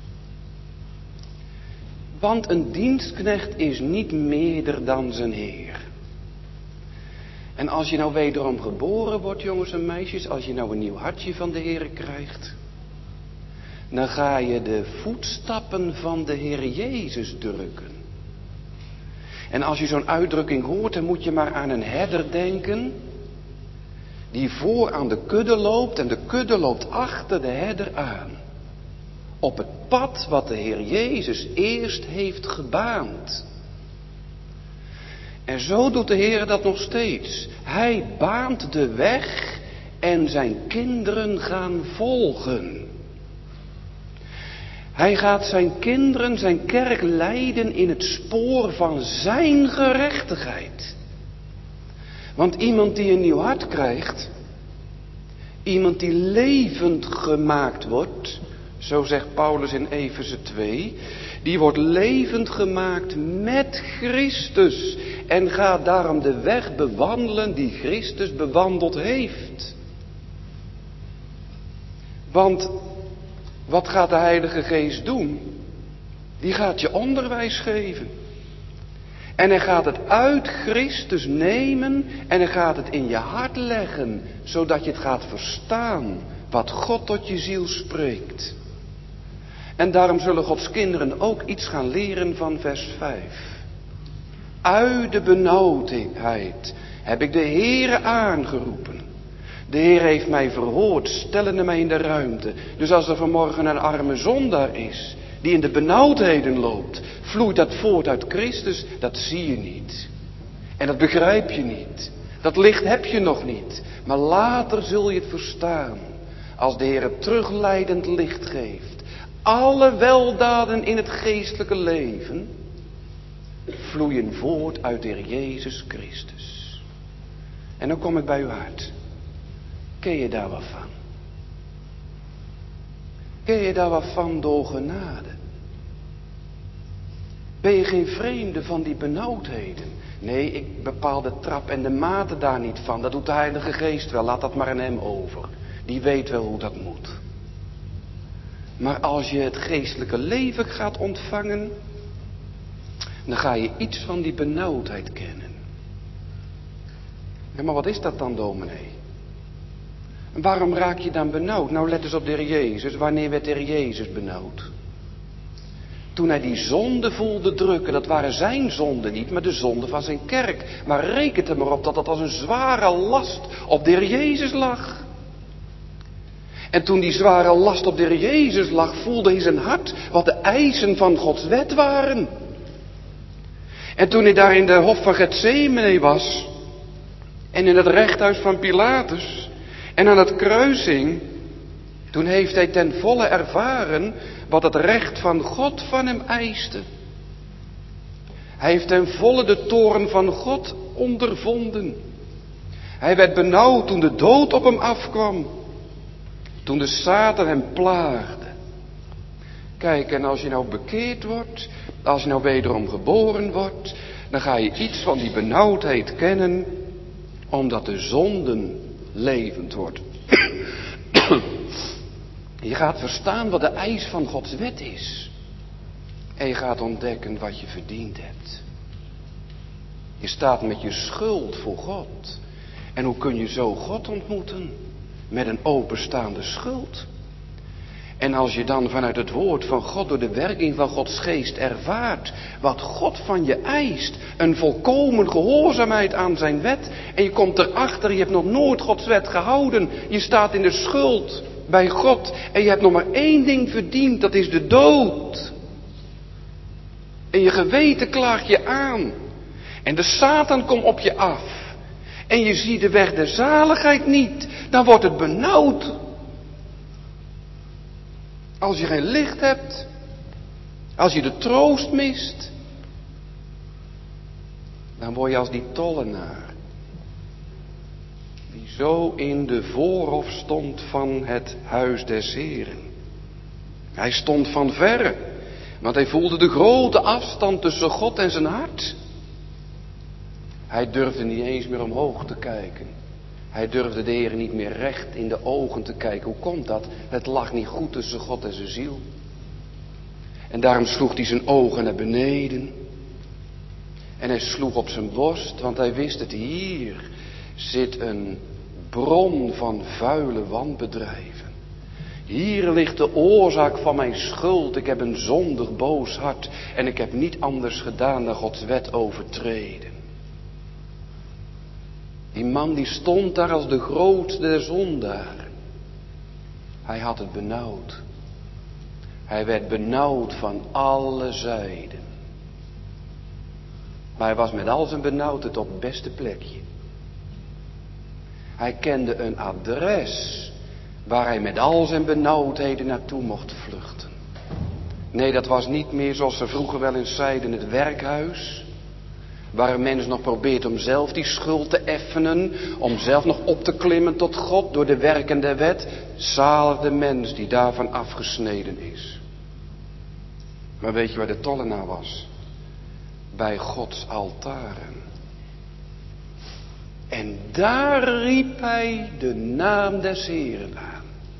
Want een dienstknecht is niet meerder dan zijn Heer. En als je nou wederom geboren wordt, jongens en meisjes, als je nou een nieuw hartje van de Heer krijgt, dan ga je de voetstappen van de Heer Jezus drukken. En als je zo'n uitdrukking hoort, dan moet je maar aan een herder denken, die voor aan de kudde loopt en de kudde loopt achter de herder aan. Op het pad wat de Heer Jezus eerst heeft gebaand. En zo doet de Heer dat nog steeds. Hij baant de weg en zijn kinderen gaan volgen. Hij gaat zijn kinderen, zijn kerk leiden in het spoor van zijn gerechtigheid. Want iemand die een nieuw hart krijgt, iemand die levend gemaakt wordt, zo zegt Paulus in Efeze twee, die wordt levend gemaakt met Christus en gaat daarom de weg bewandelen die Christus bewandeld heeft. Want wat gaat de Heilige Geest doen? Die gaat je onderwijs geven. En hij gaat het uit Christus nemen en hij gaat het in je hart leggen, zodat je het gaat verstaan wat God tot je ziel spreekt. En daarom zullen Gods kinderen ook iets gaan leren van vers vijf. Uit de benauwdheid heb ik de Heere aangeroepen. De Heer heeft mij verhoord, stellende mij in de ruimte. Dus als er vanmorgen een arme zondaar is, die in de benauwdheden loopt, vloeit dat voort uit Christus, dat zie je niet. En dat begrijp je niet. Dat licht heb je nog niet. Maar later zul je het verstaan, als de Heer het terugleidend licht geeft. Alle weldaden in het geestelijke leven vloeien voort uit de Heer Jezus Christus. En dan kom ik bij uw hart. Ken je daar wat van? Ken je daar wat van door genade? Ben je geen vreemde van die benauwdheden? Nee, ik bepaal de trap en de mate daar niet van. Dat doet de Heilige Geest wel. Laat dat maar aan hem over. Die weet wel hoe dat moet. Maar als je het geestelijke leven gaat ontvangen, dan ga je iets van die benauwdheid kennen. Ja, maar wat is dat dan, dominee? En waarom raak je dan benauwd? Nou, let eens op de Heer Jezus. Wanneer werd de Heer Jezus benauwd? Toen hij die zonde voelde drukken, dat waren zijn zonden niet, maar de zonde van zijn kerk. Maar rekent er maar op dat dat als een zware last op de Heer Jezus lag. En toen die zware last op de Heer Jezus lag, voelde hij zijn hart wat de eisen van Gods wet waren. En toen hij daar in de hof van Getsemane was, en in het rechthuis van Pilatus, en aan het kruis hing, toen heeft hij ten volle ervaren wat het recht van God van hem eiste. Hij heeft ten volle de toorn van God ondervonden. Hij werd benauwd toen de dood op hem afkwam. Toen de Satan hem plaagde. Kijk, en als je nou bekeerd wordt, als je nou wederom geboren wordt, dan ga je iets van die benauwdheid kennen, omdat de zonden levend wordt. Je gaat verstaan wat de eis van Gods wet is. En je gaat ontdekken wat je verdiend hebt. Je staat met je schuld voor God. En hoe kun je zo God ontmoeten? Met een openstaande schuld. En als je dan vanuit het woord van God door de werking van Gods geest ervaart wat God van je eist, een volkomen gehoorzaamheid aan zijn wet, en je komt erachter, je hebt nog nooit Gods wet gehouden, je staat in de schuld bij God en je hebt nog maar één ding verdiend, dat is de dood. En je geweten klaagt je aan en de Satan komt op je af en je ziet de weg der zaligheid niet, dan wordt het benauwd. Als je geen licht hebt, als je de troost mist, dan word je als die tollenaar, die zo in de voorhof stond van het huis des Heren. Hij stond van verre, want hij voelde de grote afstand tussen God en zijn hart. Hij durfde niet eens meer omhoog te kijken. Hij durfde de Heer niet meer recht in de ogen te kijken. Hoe komt dat? Het lag niet goed tussen God en zijn ziel. En daarom sloeg hij zijn ogen naar beneden. En hij sloeg op zijn borst, want hij wist het, hier zit een bron van vuile wanbedrijven. Hier ligt de oorzaak van mijn schuld. Ik heb een zondig boos hart en ik heb niet anders gedaan dan Gods wet overtreden. Die man die stond daar als de grootste der zondaren. Hij had het benauwd. Hij werd benauwd van alle zijden. Maar hij was met al zijn benauwdheid op het beste plekje. Hij kende een adres waar hij met al zijn benauwdheden naartoe mocht vluchten. Nee, dat was niet meer zoals ze vroeger wel eens zeiden, het werkhuis. Waar een mens nog probeert om zelf die schuld te effenen, om zelf nog op te klimmen tot God door de werken der wet. Zalig de mens die daarvan afgesneden is. Maar weet je waar de tollenaar was? Bij Gods altaren. En daar riep hij de naam des Heren aan.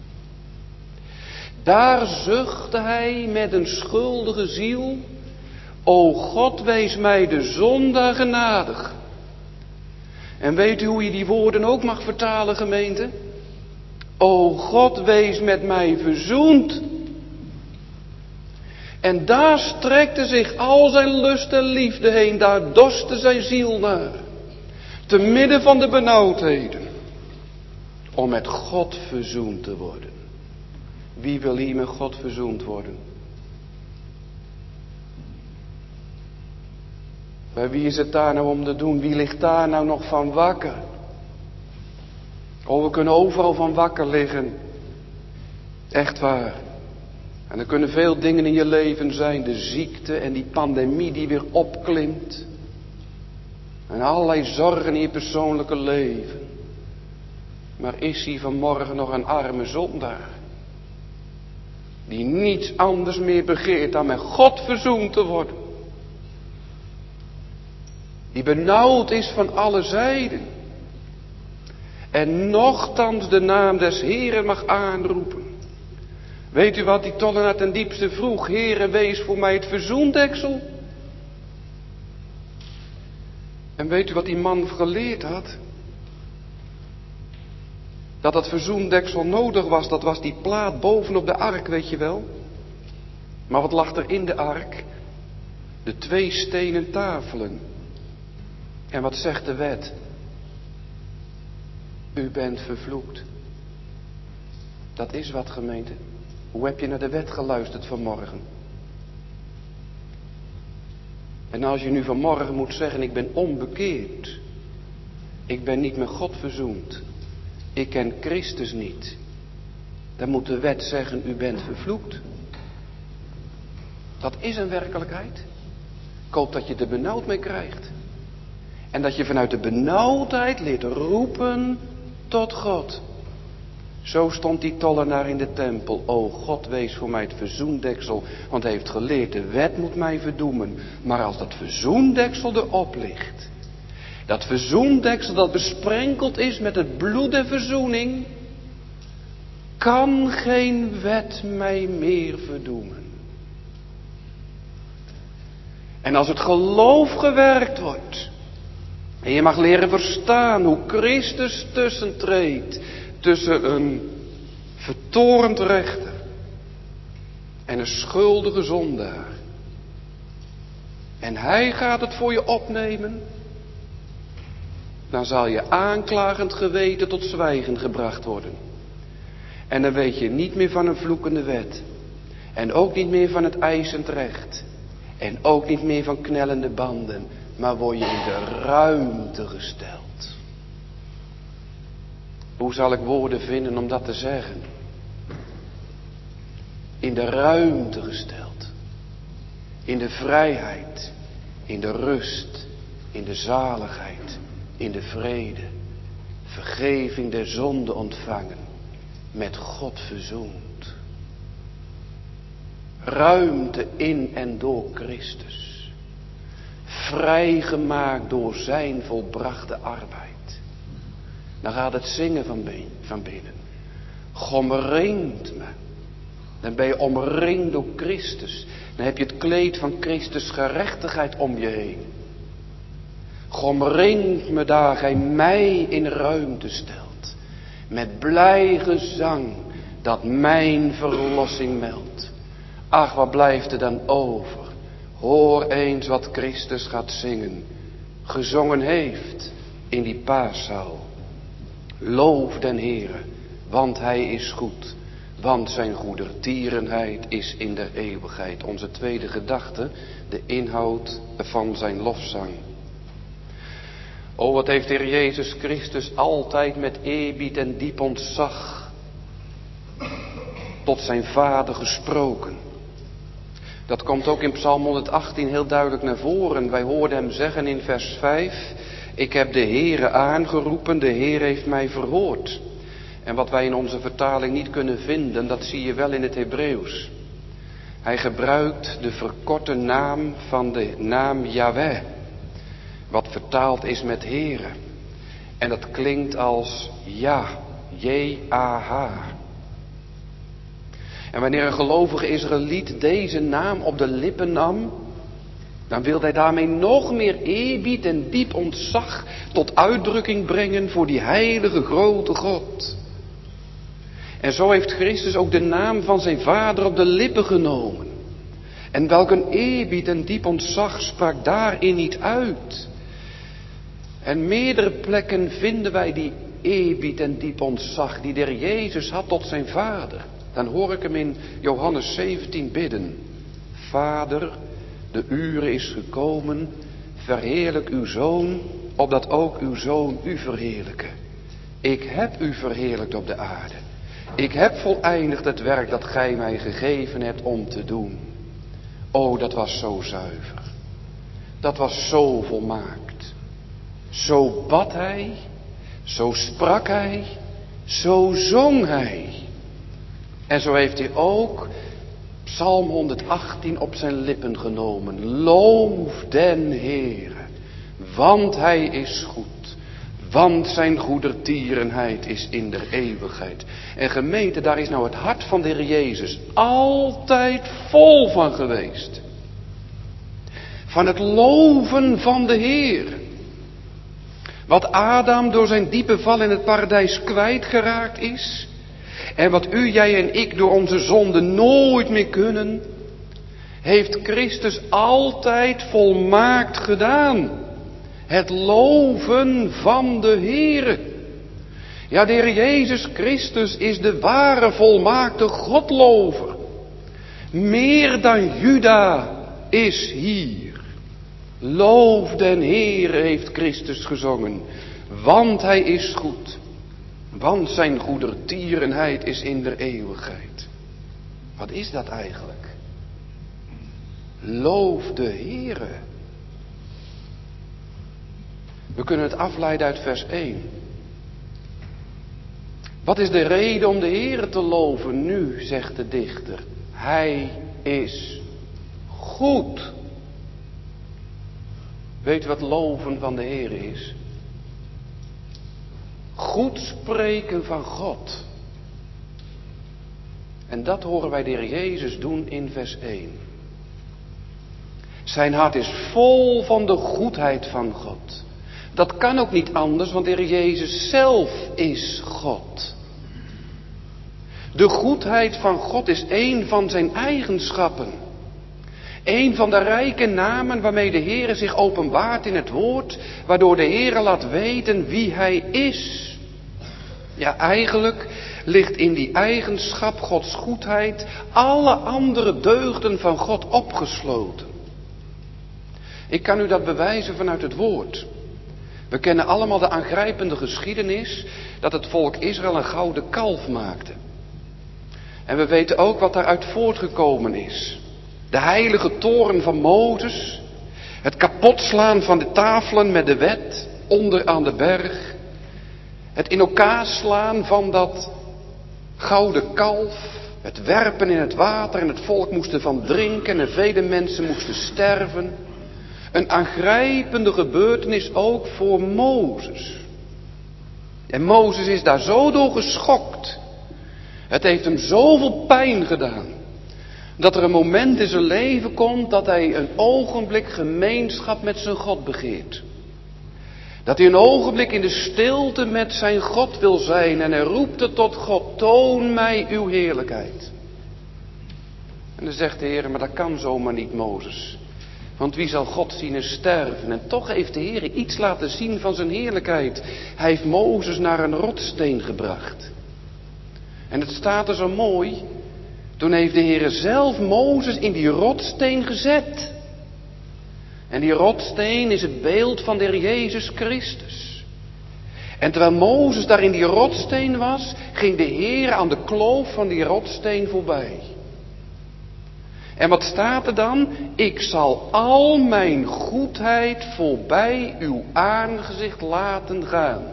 Daar zuchtte hij met een schuldige ziel: O God, wees mij de zondaar genadig. En weet u hoe je die woorden ook mag vertalen, gemeente? O God, wees met mij verzoend. En daar strekte zich al zijn lust en liefde heen, daar dorstte zijn ziel naar. Te midden van de benauwdheden. Om met God verzoend te worden. Wie wil hier met God verzoend worden? Bij wie is het daar nou om te doen? Wie ligt daar nou nog van wakker? Oh, we kunnen overal van wakker liggen. Echt waar. En er kunnen veel dingen in je leven zijn. De ziekte en die pandemie die weer opklimt. En allerlei zorgen in je persoonlijke leven. Maar is hij vanmorgen nog een arme zondaar? Die niets anders meer begeert dan met God verzoend te worden. Die benauwd is van alle zijden. En nochtans de naam des Heeren mag aanroepen. Weet u wat die tollenaar ten diepste vroeg? Heere, wees voor mij het verzoendeksel. En weet u wat die man geleerd had? Dat dat verzoendeksel nodig was, dat was die plaat bovenop de ark, weet je wel. Maar wat lag er in de ark? De twee stenen tafelen. En wat zegt de wet? U bent vervloekt. Dat is wat, gemeente. Hoe heb je naar de wet geluisterd vanmorgen? En als je nu vanmorgen moet zeggen, ik ben onbekeerd. Ik ben niet met God verzoend. Ik ken Christus niet. Dan moet de wet zeggen, u bent vervloekt. Dat is een werkelijkheid. Ik hoop dat je er benauwd mee krijgt. En dat je vanuit de benauwdheid leert roepen tot God. Zo stond die tollenaar in de tempel. O God, wees voor mij het verzoendeksel. Want hij heeft geleerd, de wet moet mij verdoemen. Maar als dat verzoendeksel erop ligt. Dat verzoendeksel dat besprenkeld is met het bloed der verzoening. Kan geen wet mij meer verdoemen. En als het geloof gewerkt wordt. En je mag leren verstaan hoe Christus tussentreedt. Tussen een vertorend rechter. En een schuldige zondaar. En hij gaat het voor je opnemen. Dan zal je aanklagend geweten tot zwijgen gebracht worden. En dan weet je niet meer van een vloekende wet. En ook niet meer van het eisend recht. En ook niet meer van knellende banden. Maar word je in de ruimte gesteld. Hoe zal ik woorden vinden om dat te zeggen? In de ruimte gesteld. In de vrijheid. In de rust. In de zaligheid. In de vrede. Vergeving der zonde ontvangen. Met God verzoend. Ruimte in en door Christus. Vrijgemaakt door zijn volbrachte arbeid. Dan gaat het zingen van, ben, van binnen. Omringt me. Dan ben je omringd door Christus. Dan heb je het kleed van Christus gerechtigheid om je heen. Omringt me daar gij mij in ruimte stelt. Met blij gezang dat mijn verlossing meldt. Ach, wat blijft er dan over? Hoor eens wat Christus gaat zingen. Gezongen heeft in die paaszaal. Loof den Heere, want hij is goed. Want zijn goedertierenheid is in der eeuwigheid. Onze tweede gedachte, de inhoud van zijn lofzang. O, wat heeft de Heer Jezus Christus altijd met eerbied en diep ontzag tot zijn Vader gesproken. Dat komt ook in Psalm honderdachttien heel duidelijk naar voren. Wij hoorden hem zeggen in vers vijf. Ik heb de Heere aangeroepen, de Heer heeft mij verhoord. En wat wij in onze vertaling niet kunnen vinden, dat zie je wel in het Hebreeuws. Hij gebruikt de verkorte naam van de naam Yahweh. Wat vertaald is met Heere. En dat klinkt als ja, J A H. En wanneer een gelovige Israëliet deze naam op de lippen nam, dan wilde hij daarmee nog meer eerbied en diep ontzag tot uitdrukking brengen voor die heilige grote God. En zo heeft Christus ook de naam van zijn Vader op de lippen genomen. En welk een eerbied en diep ontzag sprak daarin niet uit. En meerdere plekken vinden wij die eerbied en diep ontzag die de Heer Jezus had tot zijn Vader. Dan hoor ik hem in Johannes zeventien bidden. Vader, de ure is gekomen, verheerlijk uw Zoon, opdat ook uw Zoon u verheerlijke. Ik heb u verheerlijkt op de aarde. Ik heb voleindigd het werk dat gij mij gegeven hebt om te doen. O, dat was zo zuiver. Dat was zo volmaakt. Zo bad hij, zo sprak hij, zo zong hij. En zo heeft hij ook Psalm honderdachttien op zijn lippen genomen. Loof den Heere, want hij is goed. Want zijn goedertierenheid is in der eeuwigheid. En gemeente, daar is nou het hart van de Heer Jezus altijd vol van geweest. Van het loven van de Heer. Wat Adam door zijn diepe val in het paradijs kwijtgeraakt is. En wat u, jij en ik door onze zonde nooit meer kunnen. Heeft Christus altijd volmaakt gedaan. Het loven van de Heere. Ja, de Heer Jezus Christus is de ware volmaakte Godlover. Meer dan Juda is hier. Loof den Heere, heeft Christus gezongen, want hij is goed. Want zijn goedertierenheid is in der eeuwigheid. Wat is dat eigenlijk? Loof de Heere. We kunnen het afleiden uit vers één. Wat is de reden om de Heere te loven nu, zegt de dichter. Hij is goed. Weet u wat loven van de Heere is? Goed spreken van God. En dat horen wij de Heer Jezus doen in vers één. Zijn hart is vol van de goedheid van God. Dat kan ook niet anders, want de Heer Jezus zelf is God. De goedheid van God is één van zijn eigenschappen. Een van de rijke namen waarmee de Heere zich openbaart in het woord, waardoor de Heere laat weten wie hij is. Ja, eigenlijk ligt in die eigenschap Gods goedheid alle andere deugden van God opgesloten. Ik kan u dat bewijzen vanuit het woord. We kennen allemaal de aangrijpende geschiedenis dat het volk Israël een gouden kalf maakte. En we weten ook wat daaruit voortgekomen is. De heilige toren van Mozes, het kapotslaan van de tafelen met de wet onder aan de berg, het in elkaar slaan van dat gouden kalf, het werpen in het water en het volk moest ervan drinken en vele mensen moesten sterven. Een aangrijpende gebeurtenis ook voor Mozes. En Mozes is daar zo door geschokt. Het heeft hem zoveel pijn gedaan. Dat er een moment in zijn leven komt dat hij een ogenblik gemeenschap met zijn God begeert. Dat hij een ogenblik in de stilte met zijn God wil zijn. En hij roept het tot God, toon mij uw heerlijkheid. En dan zegt de Heer, maar dat kan zomaar niet, Mozes. Want wie zal God zien en sterven? En toch heeft de Heer iets laten zien van zijn heerlijkheid. Hij heeft Mozes naar een rotssteen gebracht. En het staat er zo mooi. Toen heeft de Heer zelf Mozes in die rotssteen gezet. En die rotsteen is het beeld van de Heer Jezus Christus. En terwijl Mozes daar in die rotsteen was, ging de Heer aan de kloof van die rotsteen voorbij. En wat staat er dan? Ik zal al mijn goedheid voorbij uw aangezicht laten gaan.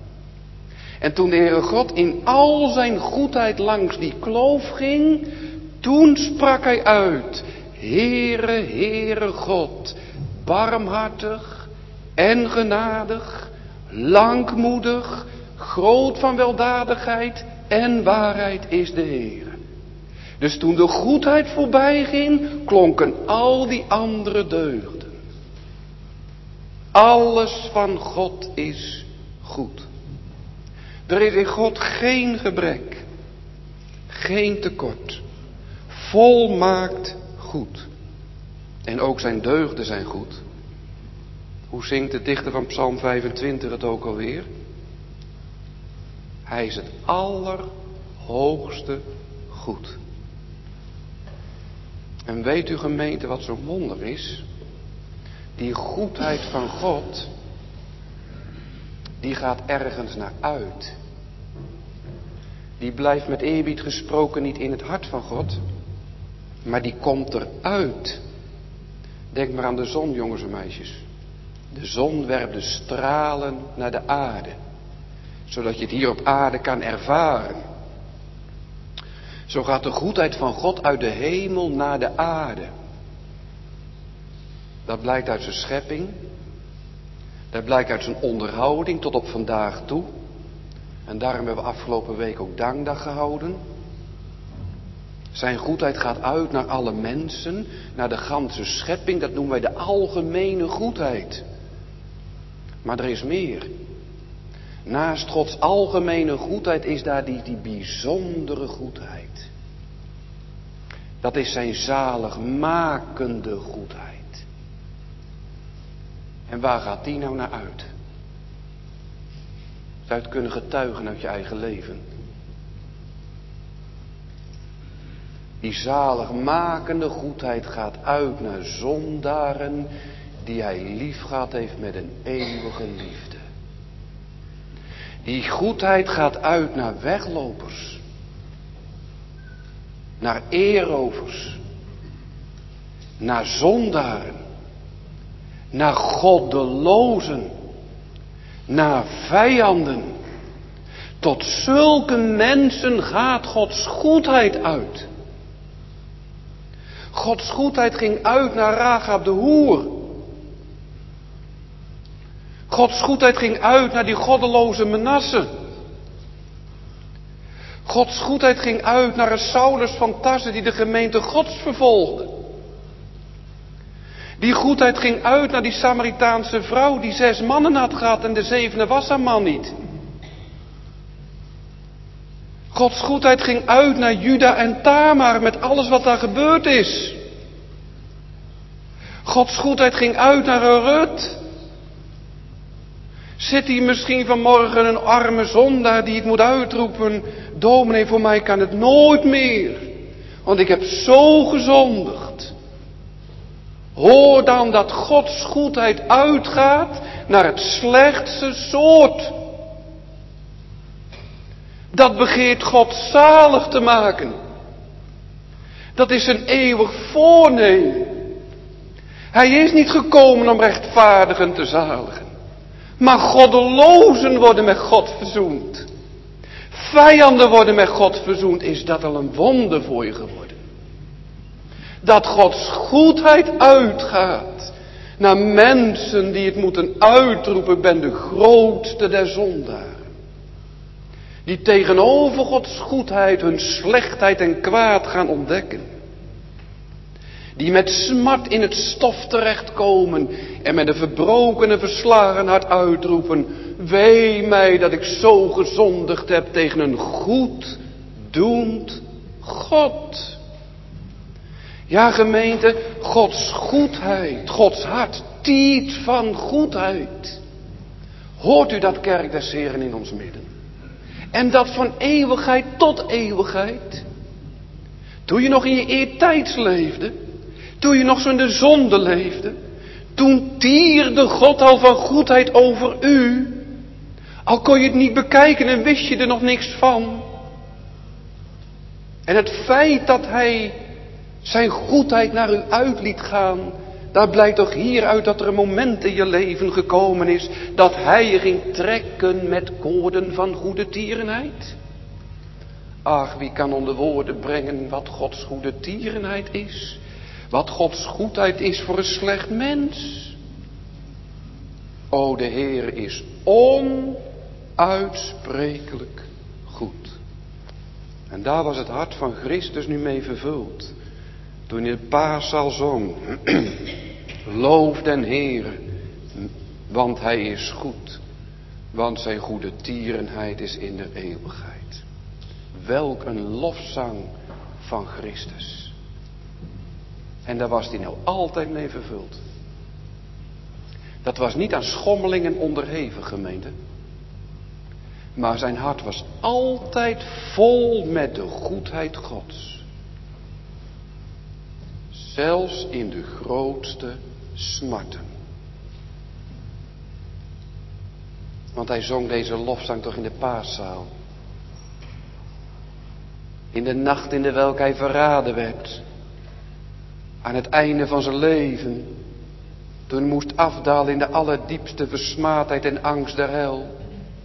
En toen de Heere God in al zijn goedheid langs die kloof ging, toen sprak hij uit, Heere, Heere God, barmhartig en genadig, langmoedig, groot van weldadigheid en waarheid is de Heere. Dus toen de goedheid voorbij ging, klonken al die andere deugden. Alles van God is goed. Er is in God geen gebrek, geen tekort, volmaakt goed. En ook zijn deugden zijn goed. Hoe zingt de dichter van Psalm vijfentwintig het ook alweer? Hij is het allerhoogste goed. En weet u gemeente wat zo'n wonder is? Die goedheid van God, die gaat ergens naar uit. die blijft met eerbied gesproken niet in het hart van God, maar die komt eruit. Denk maar aan de zon, jongens en meisjes. De zon werpt de stralen naar de aarde, zodat je het hier op aarde kan ervaren. Zo gaat de goedheid van God uit de hemel naar de aarde. Dat blijkt uit zijn schepping. Dat blijkt uit zijn onderhouding tot op vandaag toe. En daarom hebben we afgelopen week ook dankdag gehouden. Zijn goedheid gaat uit naar alle mensen, naar de ganse schepping. Dat noemen wij de algemene goedheid. Maar er is meer. Naast Gods algemene goedheid is daar die, die bijzondere goedheid. Dat is zijn zaligmakende goedheid. En waar gaat die nou naar uit? Zou je het kunnen getuigen uit je eigen leven? Die zaligmakende goedheid gaat uit naar zondaren die hij liefgehad heeft met een eeuwige liefde. Die goedheid gaat uit naar weglopers. Naar eerovers. Naar zondaren. Naar goddelozen. Naar vijanden. Tot zulke mensen gaat Gods goedheid uit. Gods goedheid ging uit naar Rachab de hoer. Gods goedheid ging uit naar die goddeloze Manasse. Gods goedheid ging uit naar een Saulus van Tarse die de gemeente Gods vervolgde. Die goedheid ging uit naar die Samaritaanse vrouw die zes mannen had gehad en de zevende was haar man niet. Gods goedheid ging uit naar Juda en Tamar met alles wat daar gebeurd is. Gods goedheid ging uit naar Rut. Zit hier misschien vanmorgen een arme zondaar die het moet uitroepen: dominee, voor mij kan het nooit meer, want ik heb zo gezondigd. Hoor dan dat Gods goedheid uitgaat naar het slechtste soort. Dat begeert God zalig te maken. Dat is een eeuwig voornemen. Hij is niet gekomen om rechtvaardigen te zaligen. Maar goddelozen worden met God verzoend. Vijanden worden met God verzoend. Is dat al een wonder voor je geworden? Dat Gods goedheid uitgaat naar mensen die het moeten uitroepen: ik ben de grootste der zondaren. Die tegenover Gods goedheid hun slechtheid en kwaad gaan ontdekken. Die met smart in het stof terechtkomen en met een verbroken en verslagen hart uitroepen: wee mij dat ik zo gezondigd heb tegen een goeddoend God. Ja, gemeente, Gods goedheid, Gods hart tiert van goedheid. Hoort u dat, kerk des Heren, in ons midden? En dat van eeuwigheid tot eeuwigheid. Toen je nog in je eertijds leefde, toen je nog zo in de zonde leefde, toen tierde God al van goedheid over u. Al kon je het niet bekijken en wist je er nog niks van. En het feit dat hij zijn goedheid naar u uit liet gaan, daar blijkt toch hieruit dat er een moment in je leven gekomen is dat hij je ging trekken met koorden van goede tierenheid. Ach, wie kan onder woorden brengen wat Gods goede tierenheid is? Wat Gods goedheid is voor een slecht mens? O, de Heer is onuitsprekelijk goed. En daar was het hart van Christus nu mee vervuld. Toen in de paaszaal zong: loof den Heere, want hij is goed, want zijn goede tierenheid is in de eeuwigheid. Welk een lofzang van Christus. En daar was hij nou altijd mee vervuld. Dat was niet aan schommelingen onderhevig, gemeente. Maar zijn hart was altijd vol met de goedheid Gods. Zelfs in de grootste smarten. Want hij zong deze lofzang toch in de paaszaal. In de nacht in de welke hij verraden werd. Aan het einde van zijn leven. Toen hij moest afdalen in de allerdiepste versmaadheid en angst der hel.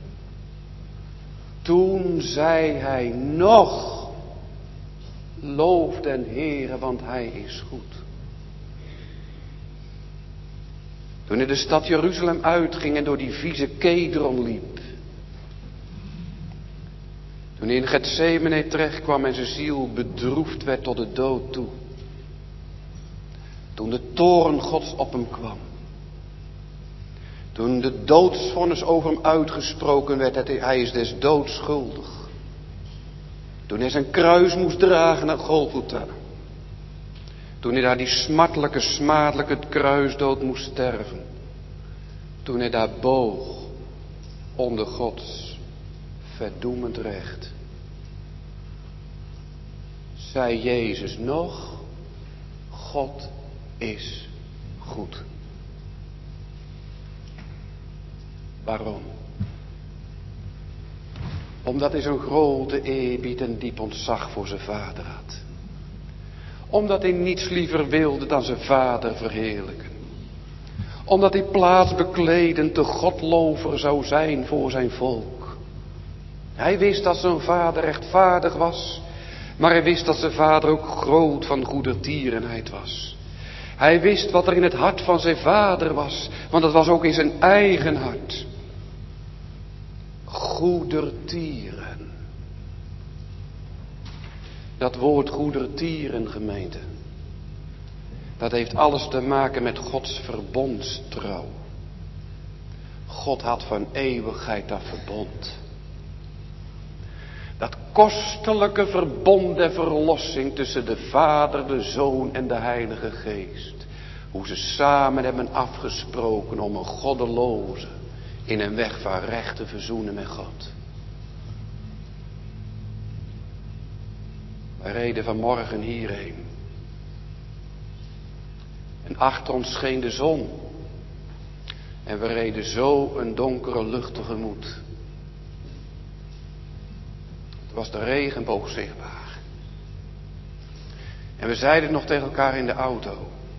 Toen zei hij nog. Loof den Heere, want hij is goed. Toen hij de stad Jeruzalem uitging en door die vieze Kedron liep. Toen hij in Getsemane terecht kwam en zijn ziel bedroefd werd tot de dood toe. Toen de toorn Gods op hem kwam. Toen de doodsvonnis over hem uitgesproken werd, dat hij is des doods schuldig. Toen hij zijn kruis moest dragen naar Golgotha. Toen hij daar die smartelijke, smadelijke kruisdood moest sterven. Toen hij daar boog onder Gods verdoemend recht. Zei Jezus nog, God is goed. Waarom? Omdat hij zo'n grote eerbied en diep ontzag voor zijn vader had. Omdat hij niets liever wilde dan zijn vader verheerlijken. Omdat hij plaatsbekledend de godlover zou zijn voor zijn volk. Hij wist dat zijn vader rechtvaardig was. Maar hij wist dat zijn vader ook groot van goedertierenheid was. Hij wist wat er in het hart van zijn vader was. Want dat was ook in zijn eigen hart. Goedertieren. Dat woord goedertieren, gemeente. Dat heeft alles te maken met Gods verbondstrouw. God had van eeuwigheid dat verbond. Dat kostelijke verbond der verlossing tussen de Vader, de Zoon en de Heilige Geest. Hoe ze samen hebben afgesproken om een goddeloze in een weg van recht te verzoenen met God. Wij reden vanmorgen hierheen. En achter ons scheen de zon. En we reden zo een donkere lucht tegemoet. Het was de regenboog zichtbaar. En we zeiden nog tegen elkaar in de auto.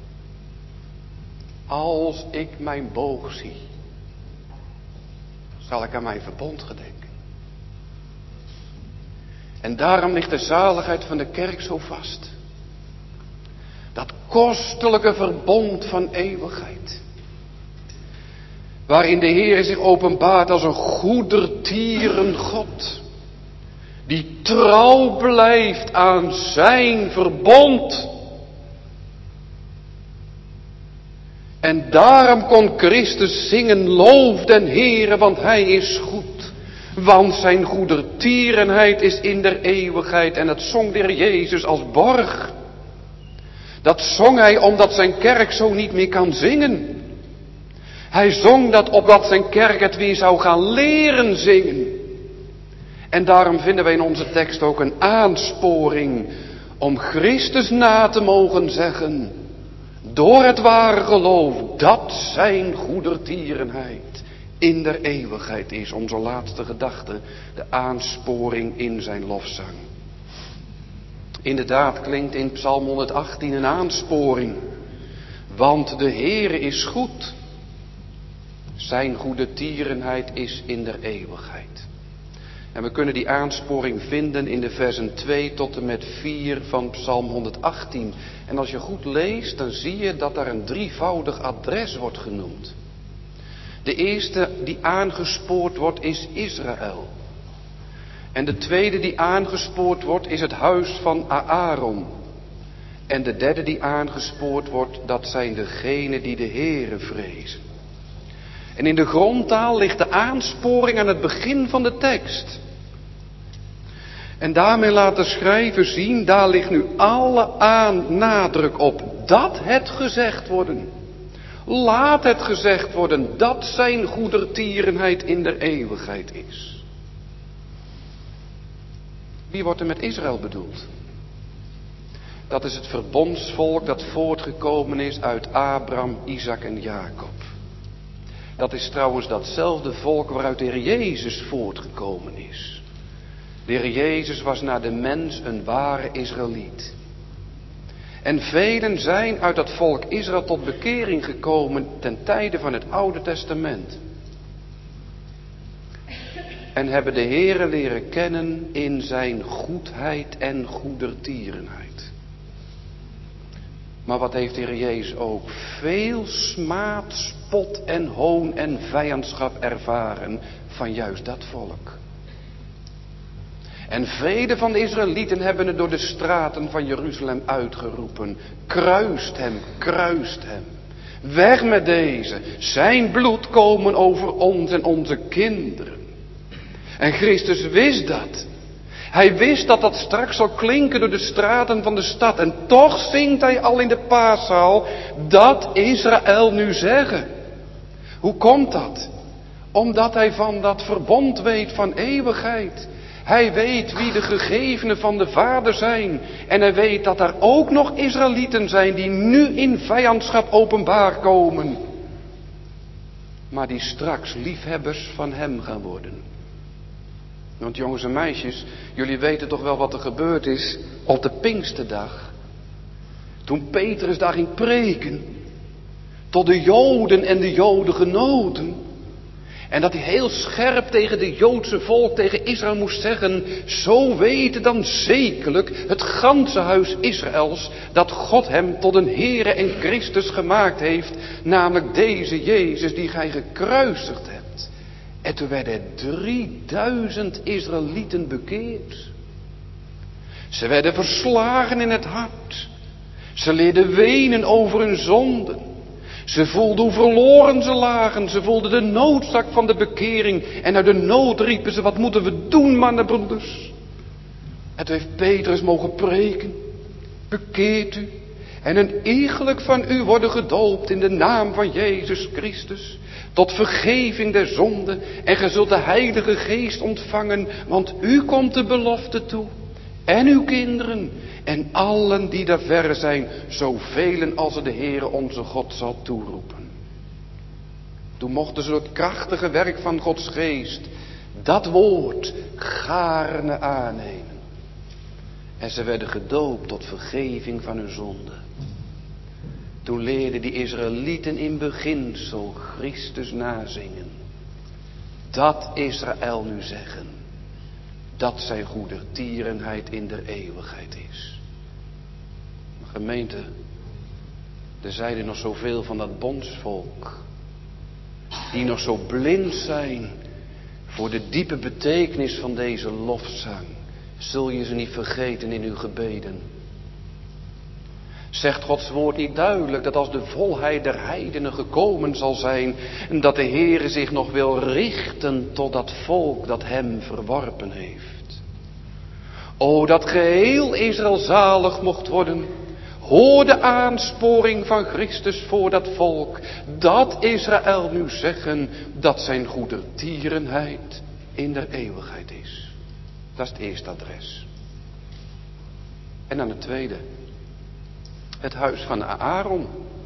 Als ik mijn boog zie, zal ik aan mijn verbond gedenken. En daarom ligt de zaligheid van de kerk zo vast. Dat kostelijke verbond van eeuwigheid. Waarin de Heer zich openbaart als een goedertieren God. Die trouw blijft aan zijn verbond. En daarom kon Christus zingen, loof den Heere, want hij is goed. Want zijn goedertierenheid is in der eeuwigheid. En dat zong de Heer Jezus als borg. Dat zong hij omdat zijn kerk zo niet meer kan zingen. Hij zong dat opdat zijn kerk het weer zou gaan leren zingen. En daarom vinden wij in onze tekst ook een aansporing om Christus na te mogen zeggen. Door het ware geloof dat zijn goedertierenheid in der eeuwigheid is. Onze laatste gedachte, de aansporing in zijn lofzang. Inderdaad klinkt in Psalm honderdachttien een aansporing. Want de Heere is goed. Zijn goedertierenheid is in der eeuwigheid. En we kunnen die aansporing vinden in de versen twee tot en met vier van Psalm honderdachttien. En als je goed leest, dan zie je dat daar een drievoudig adres wordt genoemd. De eerste die aangespoord wordt is Israël. En de tweede die aangespoord wordt is het huis van Aaron. En de derde die aangespoord wordt, dat zijn degenen die de Heere vrezen. En in de grondtaal ligt de aansporing aan het begin van de tekst. En daarmee laat de schrijver zien, daar ligt nu alle aan nadruk op dat het gezegd worden. Laat het gezegd worden dat zijn goedertierenheid in der eeuwigheid is. Wie wordt er met Israël bedoeld? Dat is het verbondsvolk dat voortgekomen is uit Abraham, Isaac en Jacob. Dat is trouwens datzelfde volk waaruit de Heer Jezus voortgekomen is. De Heer Jezus was naar de mens een ware Israëliet. En velen zijn uit dat volk Israël tot bekering gekomen ten tijde van het Oude Testament. En hebben de Heere leren kennen in zijn goedheid en goedertierenheid. Maar wat heeft de Heer Jezus ook veel smaad, spot en hoon en vijandschap ervaren van juist dat volk. En vele van de Israëlieten hebben het door de straten van Jeruzalem uitgeroepen. Kruist hem, kruist hem. Weg met deze. Zijn bloed komen over ons en onze kinderen. En Christus wist dat. Hij wist dat dat straks zal klinken door de straten van de stad. En toch zingt hij al in de paaszaal, dat Israël nu zeggen. Hoe komt dat? Omdat hij van dat verbond weet van eeuwigheid. Hij weet wie de gegevenen van de Vader zijn. En hij weet dat er ook nog Israëlieten zijn die nu in vijandschap openbaar komen. Maar die straks liefhebbers van hem gaan worden. Want jongens en meisjes, jullie weten toch wel wat er gebeurd is op de Pinksterdag. Toen Petrus daar ging preken. Tot de Joden en de Jodengenoten. En dat hij heel scherp tegen de Joodse volk, tegen Israël moest zeggen. Zo weten dan zekerlijk het ganse huis Israëls dat God hem tot een Heere en Christus gemaakt heeft. Namelijk deze Jezus die gij gekruisigd hebt. En toen werden drieduizend Israëlieten bekeerd. Ze werden verslagen in het hart. Ze leerden wenen over hun zonden. Ze voelden hoe verloren ze lagen. Ze voelden de noodzaak van de bekering. En uit de nood riepen ze, wat moeten we doen, mannenbroeders? En toen heeft Petrus mogen preken. Bekeert u. En een iegelijk van u worden gedoopt in de naam van Jezus Christus. Tot vergeving der zonde. En ge zult de Heilige Geest ontvangen. Want u komt de belofte toe. En uw kinderen. En allen die daar verre zijn. Zoveel als er de Heere onze God zal toeroepen. Toen mochten ze door het krachtige werk van Gods Geest. Dat woord gaarne aannemen. En ze werden gedoopt tot vergeving van hun zonde. Toen leerden die Israëlieten in beginsel Christus nazingen. Dat Israël nu zeggen. Dat zijn goedertierenheid in der eeuwigheid is. Maar gemeente, er zijn er nog zoveel van dat bondsvolk. Die nog zo blind zijn voor de diepe betekenis van deze lofzang. Zul je ze niet vergeten in uw gebeden. Zegt Gods woord niet duidelijk dat als de volheid der heidenen gekomen zal zijn. En dat de Heere zich nog wil richten tot dat volk dat hem verworpen heeft. O, dat geheel Israël zalig mocht worden. Hoor de aansporing van Christus voor dat volk. Dat Israël nu zeggen dat zijn goedertierenheid in der eeuwigheid is. Dat is het eerste adres. En dan het tweede. Het huis van Aaron.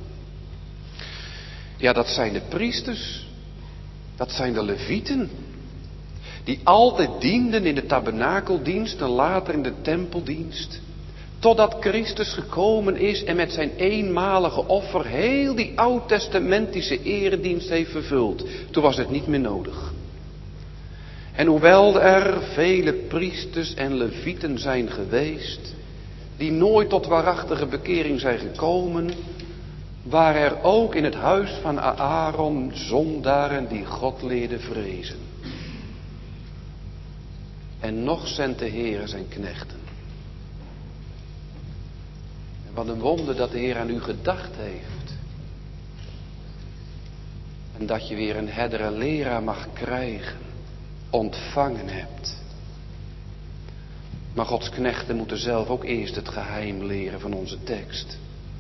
Ja, dat zijn de priesters. Dat zijn de levieten. Die altijd dienden in de tabernakeldienst en later in de tempeldienst. Totdat Christus gekomen is en met zijn eenmalige offer heel die oud-testamentische eredienst heeft vervuld. Toen was het niet meer nodig. En hoewel er vele priesters en levieten zijn geweest, die nooit tot waarachtige bekering zijn gekomen, waren er ook in het huis van Aaron zondaren die God leerden vrezen. En nog zendt de Heer zijn knechten. En wat een wonder dat de Heer aan u gedacht heeft. En dat je weer een herder en leraar mag krijgen, ontvangen hebt. Maar Gods knechten moeten zelf ook eerst het geheim leren van onze tekst.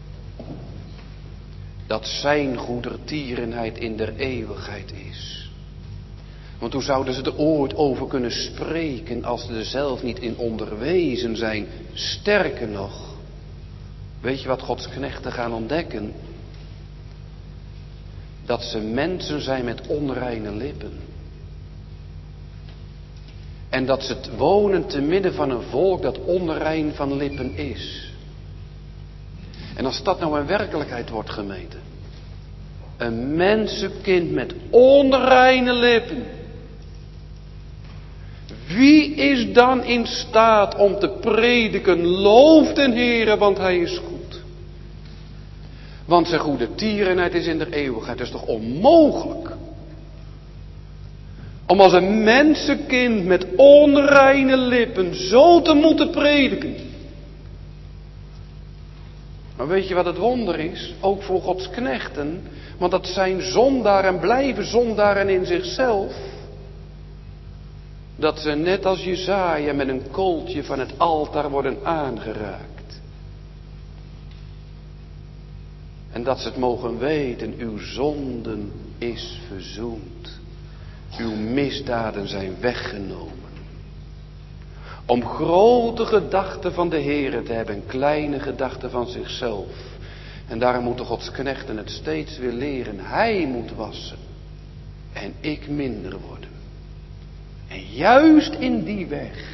Dat zijn goedertierenheid in der eeuwigheid is. Want hoe zouden ze er ooit over kunnen spreken als ze er zelf niet in onderwezen zijn? Sterker nog, weet je wat Gods knechten gaan ontdekken? Dat ze mensen zijn met onreine lippen. En dat ze het wonen te midden van een volk dat onrein van lippen is. En als dat nou een werkelijkheid wordt, gemeente. Een mensenkind met onreine lippen. Wie is dan in staat om te prediken, loof den Heere, want hij is goed. Want zijn goede tierenheid is in der eeuwigheid. Dat is toch onmogelijk? Om als een mensenkind met onreine lippen zo te moeten prediken. Maar weet je wat het wonder is? Ook voor Gods knechten. Want dat zijn zondaren en blijven zondaren in zichzelf. Dat ze net als Jesaja met een kooltje van het altaar worden aangeraakt. En dat ze het mogen weten, uw zonden is verzoend. Uw misdaden zijn weggenomen. Om grote gedachten van de Heere te hebben en kleine gedachten van zichzelf. En daarom moeten Gods knechten het steeds weer leren. Hij moet wassen en ik minder worden. En juist in die weg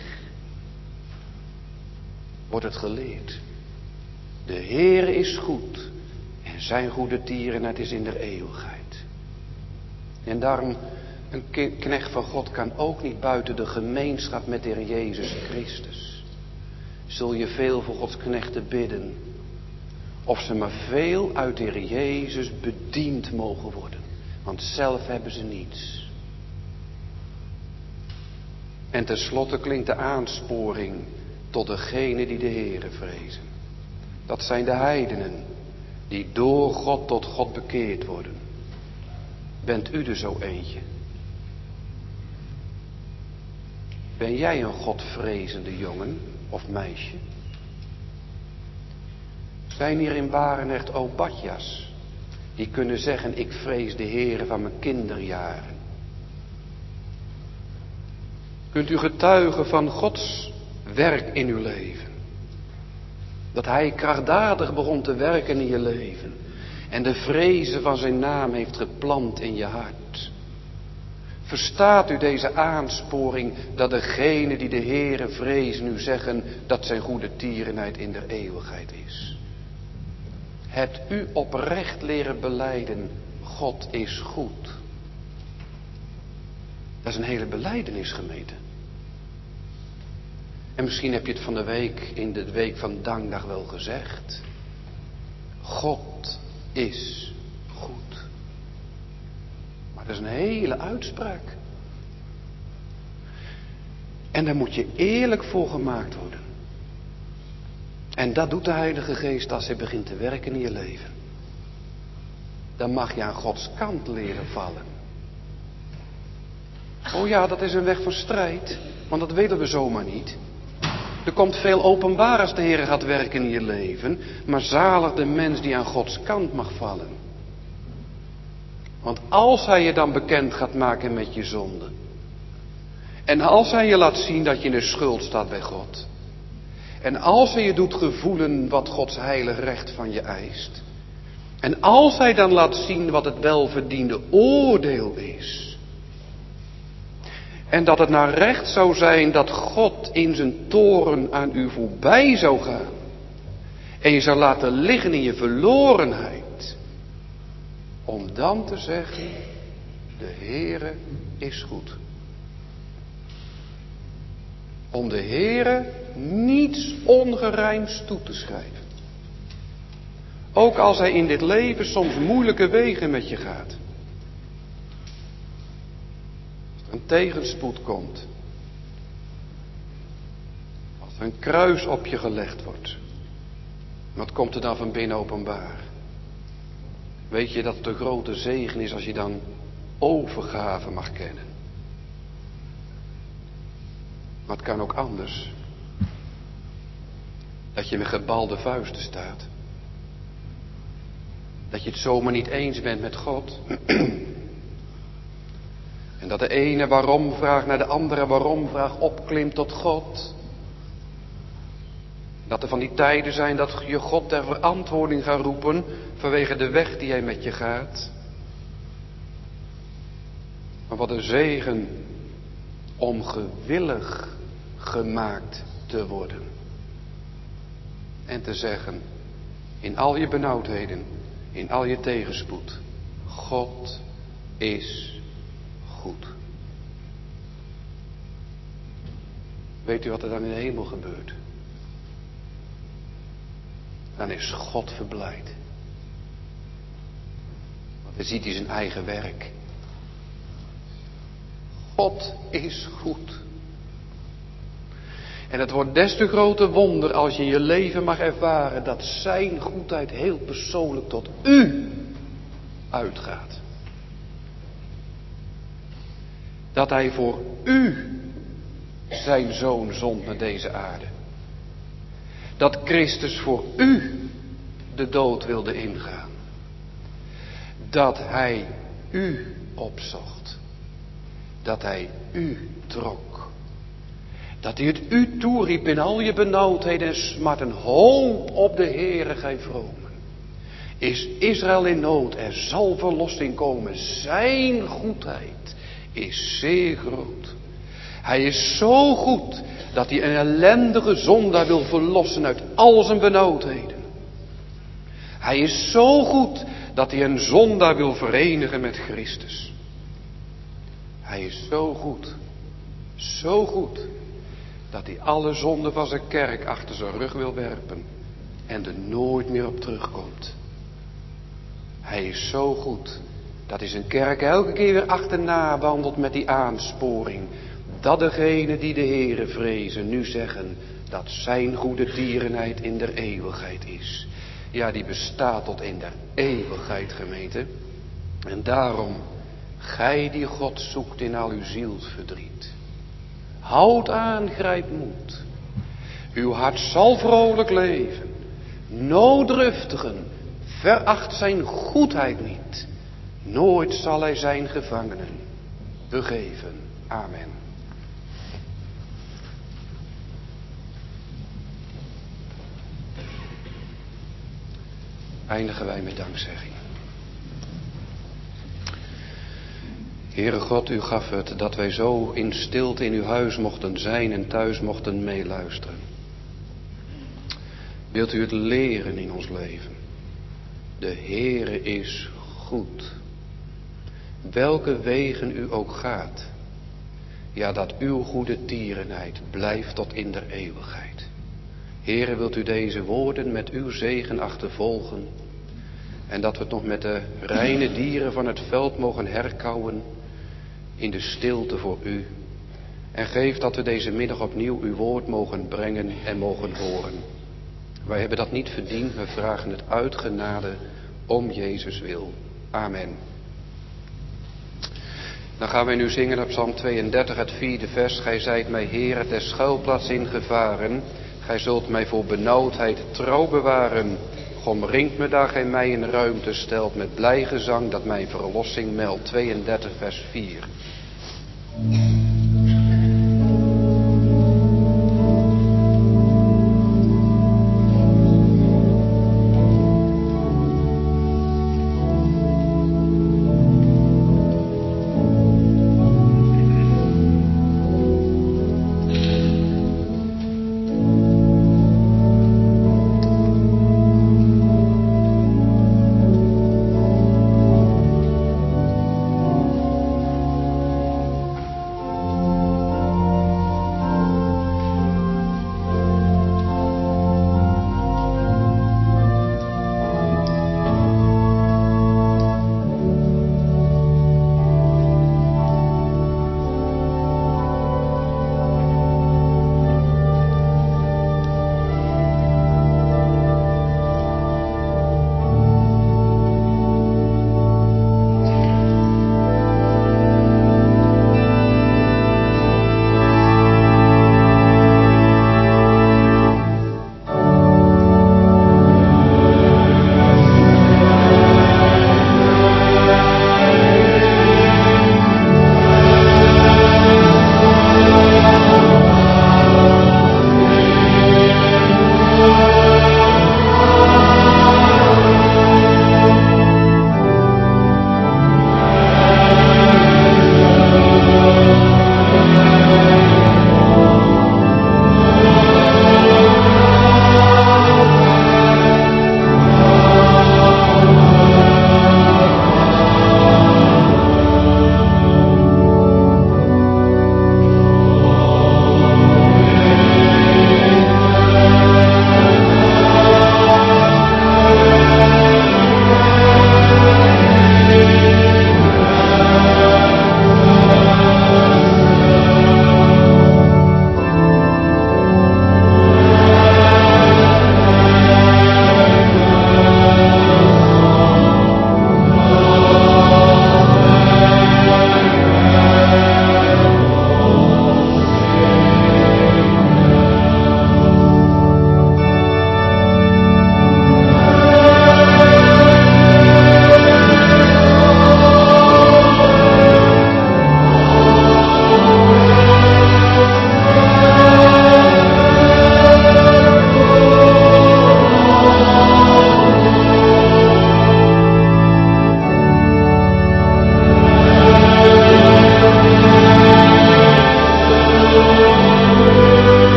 wordt het geleerd. De Heere is goed en zijn goede tierenheid is in der eeuwigheid. En daarom, een knecht van God kan ook niet buiten de gemeenschap met de Heer Jezus Christus. Zul je veel voor Gods knechten bidden, of ze maar veel uit de Heer Jezus bediend mogen worden. Want zelf hebben ze niets. En tenslotte klinkt de aansporing tot degenen die de Heere vrezen. Dat zijn de heidenen die door God tot God bekeerd worden. Bent u er zo eentje? Ben jij een Godvrezende jongen of meisje? Zijn hier in Barendrecht Obadjas die kunnen zeggen, ik vrees de Heere van mijn kinderjaren? Kunt u getuigen van Gods werk in uw leven? Dat hij krachtdadig begon te werken in je leven. En de vrezen van zijn naam heeft geplant in je hart. Verstaat u deze aansporing dat degenen die de Heere vrezen u zeggen dat zijn goede tierenheid in der eeuwigheid is? Hebt u oprecht leren belijden, God is goed? Dat is een hele belijdenis, gemeente. En misschien heb je het van de week, in de week van Dankdag wel gezegd. God is goed. Maar dat is een hele uitspraak. En daar moet je eerlijk voor gemaakt worden. En dat doet de Heilige Geest als hij begint te werken in je leven. Dan mag je aan Gods kant leren vallen. Oh ja, dat is een weg van strijd, want dat willen we zomaar niet. Er komt veel openbaar als de Heer gaat werken in je leven, maar zalig de mens die aan Gods kant mag vallen. Want als hij je dan bekend gaat maken met je zonde, en als hij je laat zien dat je in de schuld staat bij God, en als hij je doet gevoelen wat Gods heilig recht van je eist, en als hij dan laat zien wat het welverdiende oordeel is, en dat het naar recht zou zijn dat God in zijn toorn aan u voorbij zou gaan. En je zou laten liggen in je verlorenheid. Om dan te zeggen, de Heere is goed. Om de Heere niets ongerijmds toe te schrijven. Ook als hij in dit leven soms moeilijke wegen met je gaat. Een tegenspoed komt. Als er een kruis op je gelegd wordt. Wat komt er dan van binnen openbaar? Weet je dat het een grote zegen is als je dan overgave mag kennen. Maar het kan ook anders. Dat je met gebalde vuisten staat. Dat je het zomaar niet eens bent met God. En dat de ene waarom vraag naar de andere waarom vraag opklimt tot God. Dat er van die tijden zijn dat je God ter verantwoording gaat roepen vanwege de weg die hij met je gaat. Maar wat een zegen om gewillig gemaakt te worden. En te zeggen, in al je benauwdheden, in al je tegenspoed, God is goed. Weet u wat er dan in de hemel gebeurt? Dan is God verblijd. Want dan ziet hij zijn eigen werk. God is goed. En het wordt des te groter wonder als je in je leven mag ervaren dat zijn goedheid heel persoonlijk tot u uitgaat. Dat hij voor u zijn zoon zond naar deze aarde. Dat Christus voor u de dood wilde ingaan. Dat hij u opzocht. Dat hij u trok. Dat hij het u toeriep in al je benauwdheden en smarten. Hoop op de Heere, gij vromen. Is Israël in nood, er zal verlossing komen. Zijn goedheid is zeer groot. Hij is zo goed dat hij een ellendige zondaar wil verlossen uit al zijn benauwdheden. Hij is zo goed dat hij een zondaar wil verenigen met Christus. Hij is zo goed, zo goed, dat hij alle zonden van zijn kerk achter zijn rug wil werpen en er nooit meer op terugkomt. Hij is zo goed dat hij zijn kerk elke keer weer achterna wandelt met die aansporing. Dat degenen die de Heere vrezen nu zeggen dat zijn goede tierenheid in der eeuwigheid is. Ja, die bestaat tot in der eeuwigheid, gemeente. En daarom, gij die God zoekt in al uw zielsverdriet. Houd aan, grijp moed. Uw hart zal vrolijk leven. Nooddruftigen, veracht zijn goedheid niet. Nooit zal hij zijn gevangenen begeven. Amen. Eindigen wij met dankzegging. Heere God, u gaf het dat wij zo in stilte in uw huis mochten zijn en thuis mochten meeluisteren. Wilt u het leren in ons leven? De Heere is goed. Welke wegen u ook gaat. Ja, dat uw goede tierenheid blijft tot in der eeuwigheid. Heere, wilt u deze woorden met uw zegen achtervolgen. En dat we het nog met de reine dieren van het veld mogen herkauwen. In de stilte voor u. En geef dat we deze middag opnieuw uw woord mogen brengen en mogen horen. Wij hebben dat niet verdiend, we vragen het uit genade om Jezus wil. Amen. Dan gaan wij nu zingen op Psalm tweeëndertig, het vierde vers. Gij zijt mij, Heere, ter schuilplaats in gevaren. Gij zult mij voor benauwdheid trouw bewaren. Omringt me daar gij mij in ruimte stelt met blij gezang dat mijn verlossing meldt. tweeëndertig vers vier.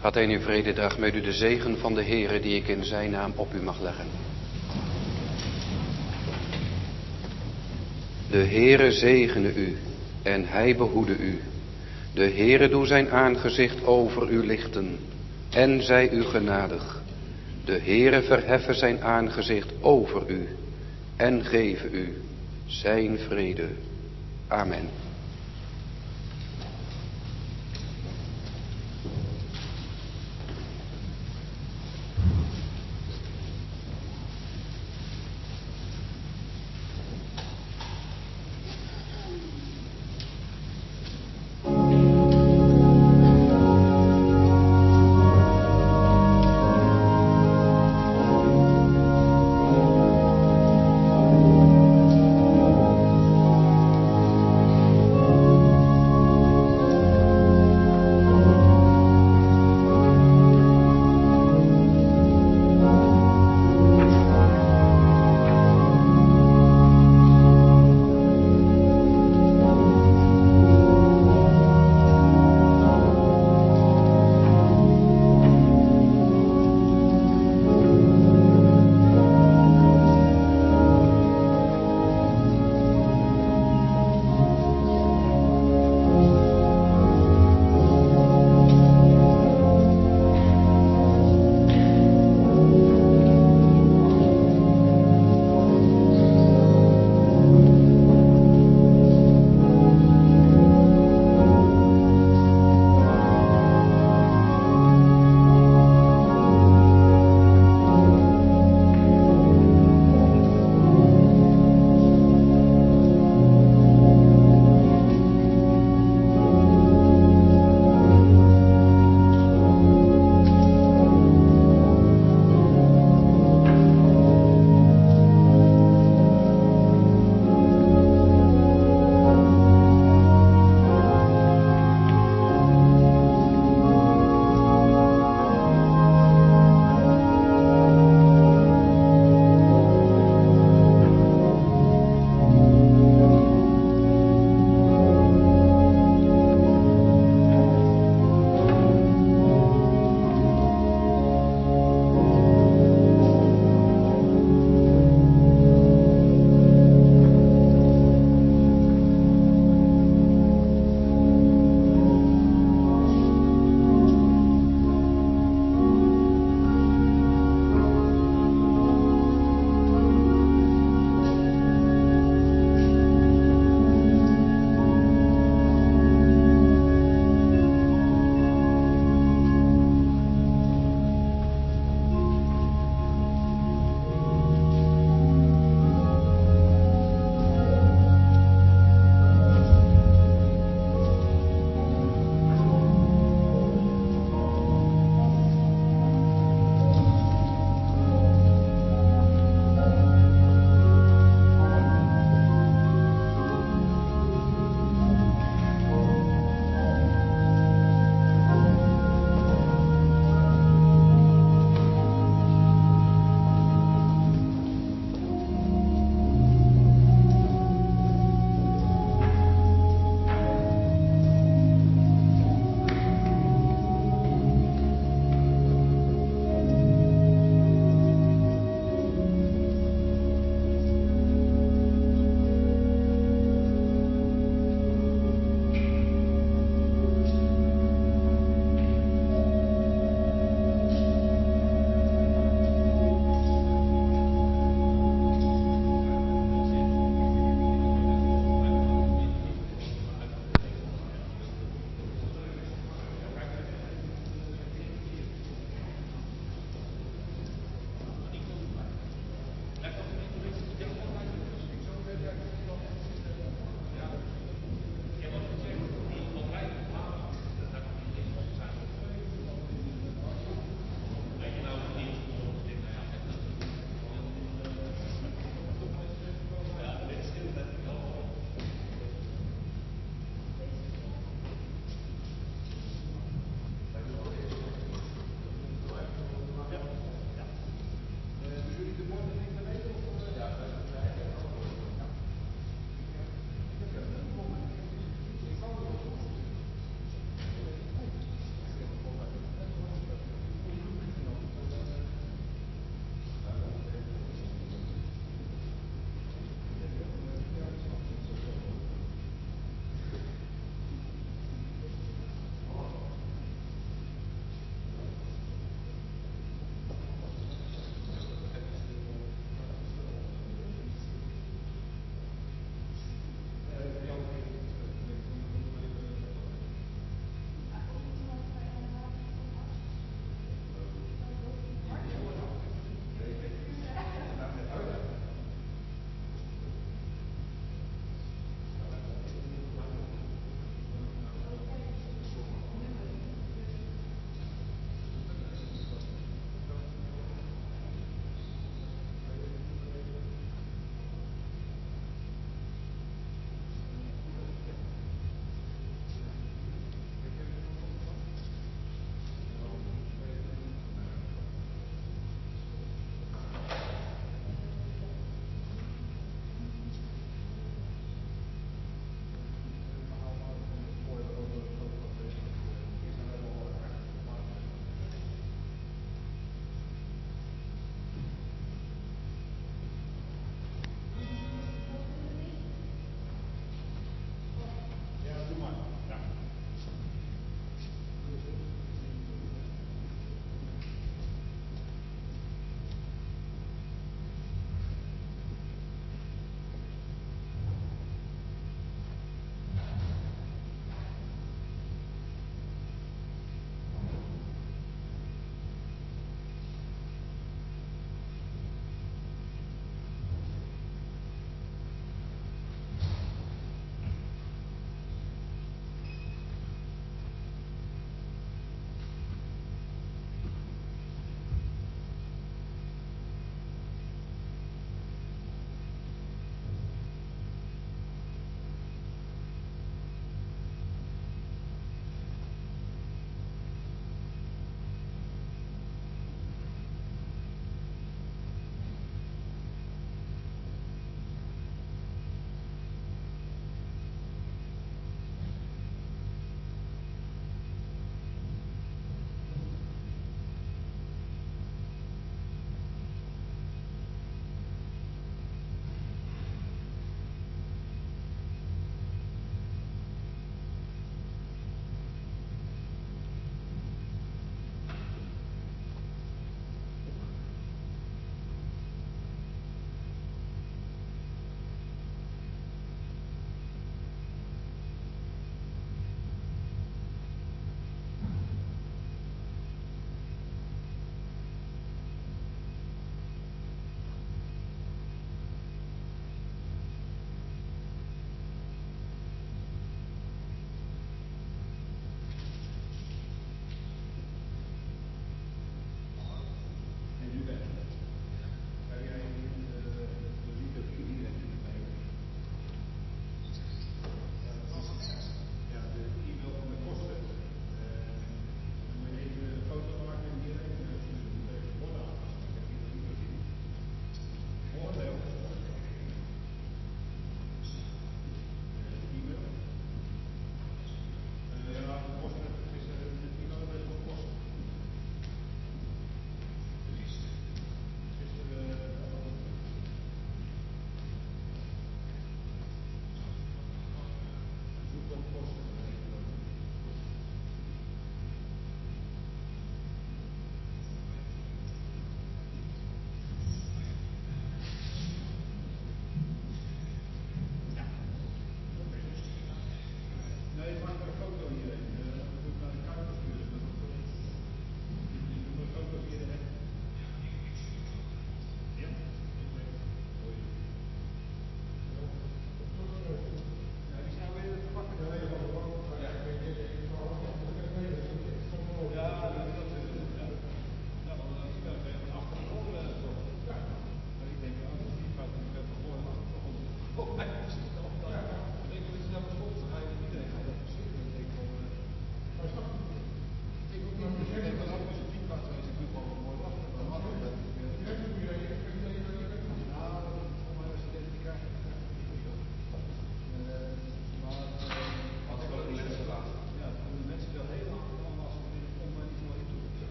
Gaat heen in vrede, draag met u de zegen van de Heere die ik in zijn naam op u mag leggen. De Heere zegene u en hij behoede u. De Heere doe zijn aangezicht over u lichten en zij u genadig. De Heere verheffen zijn aangezicht over u en geven u zijn vrede. Amen.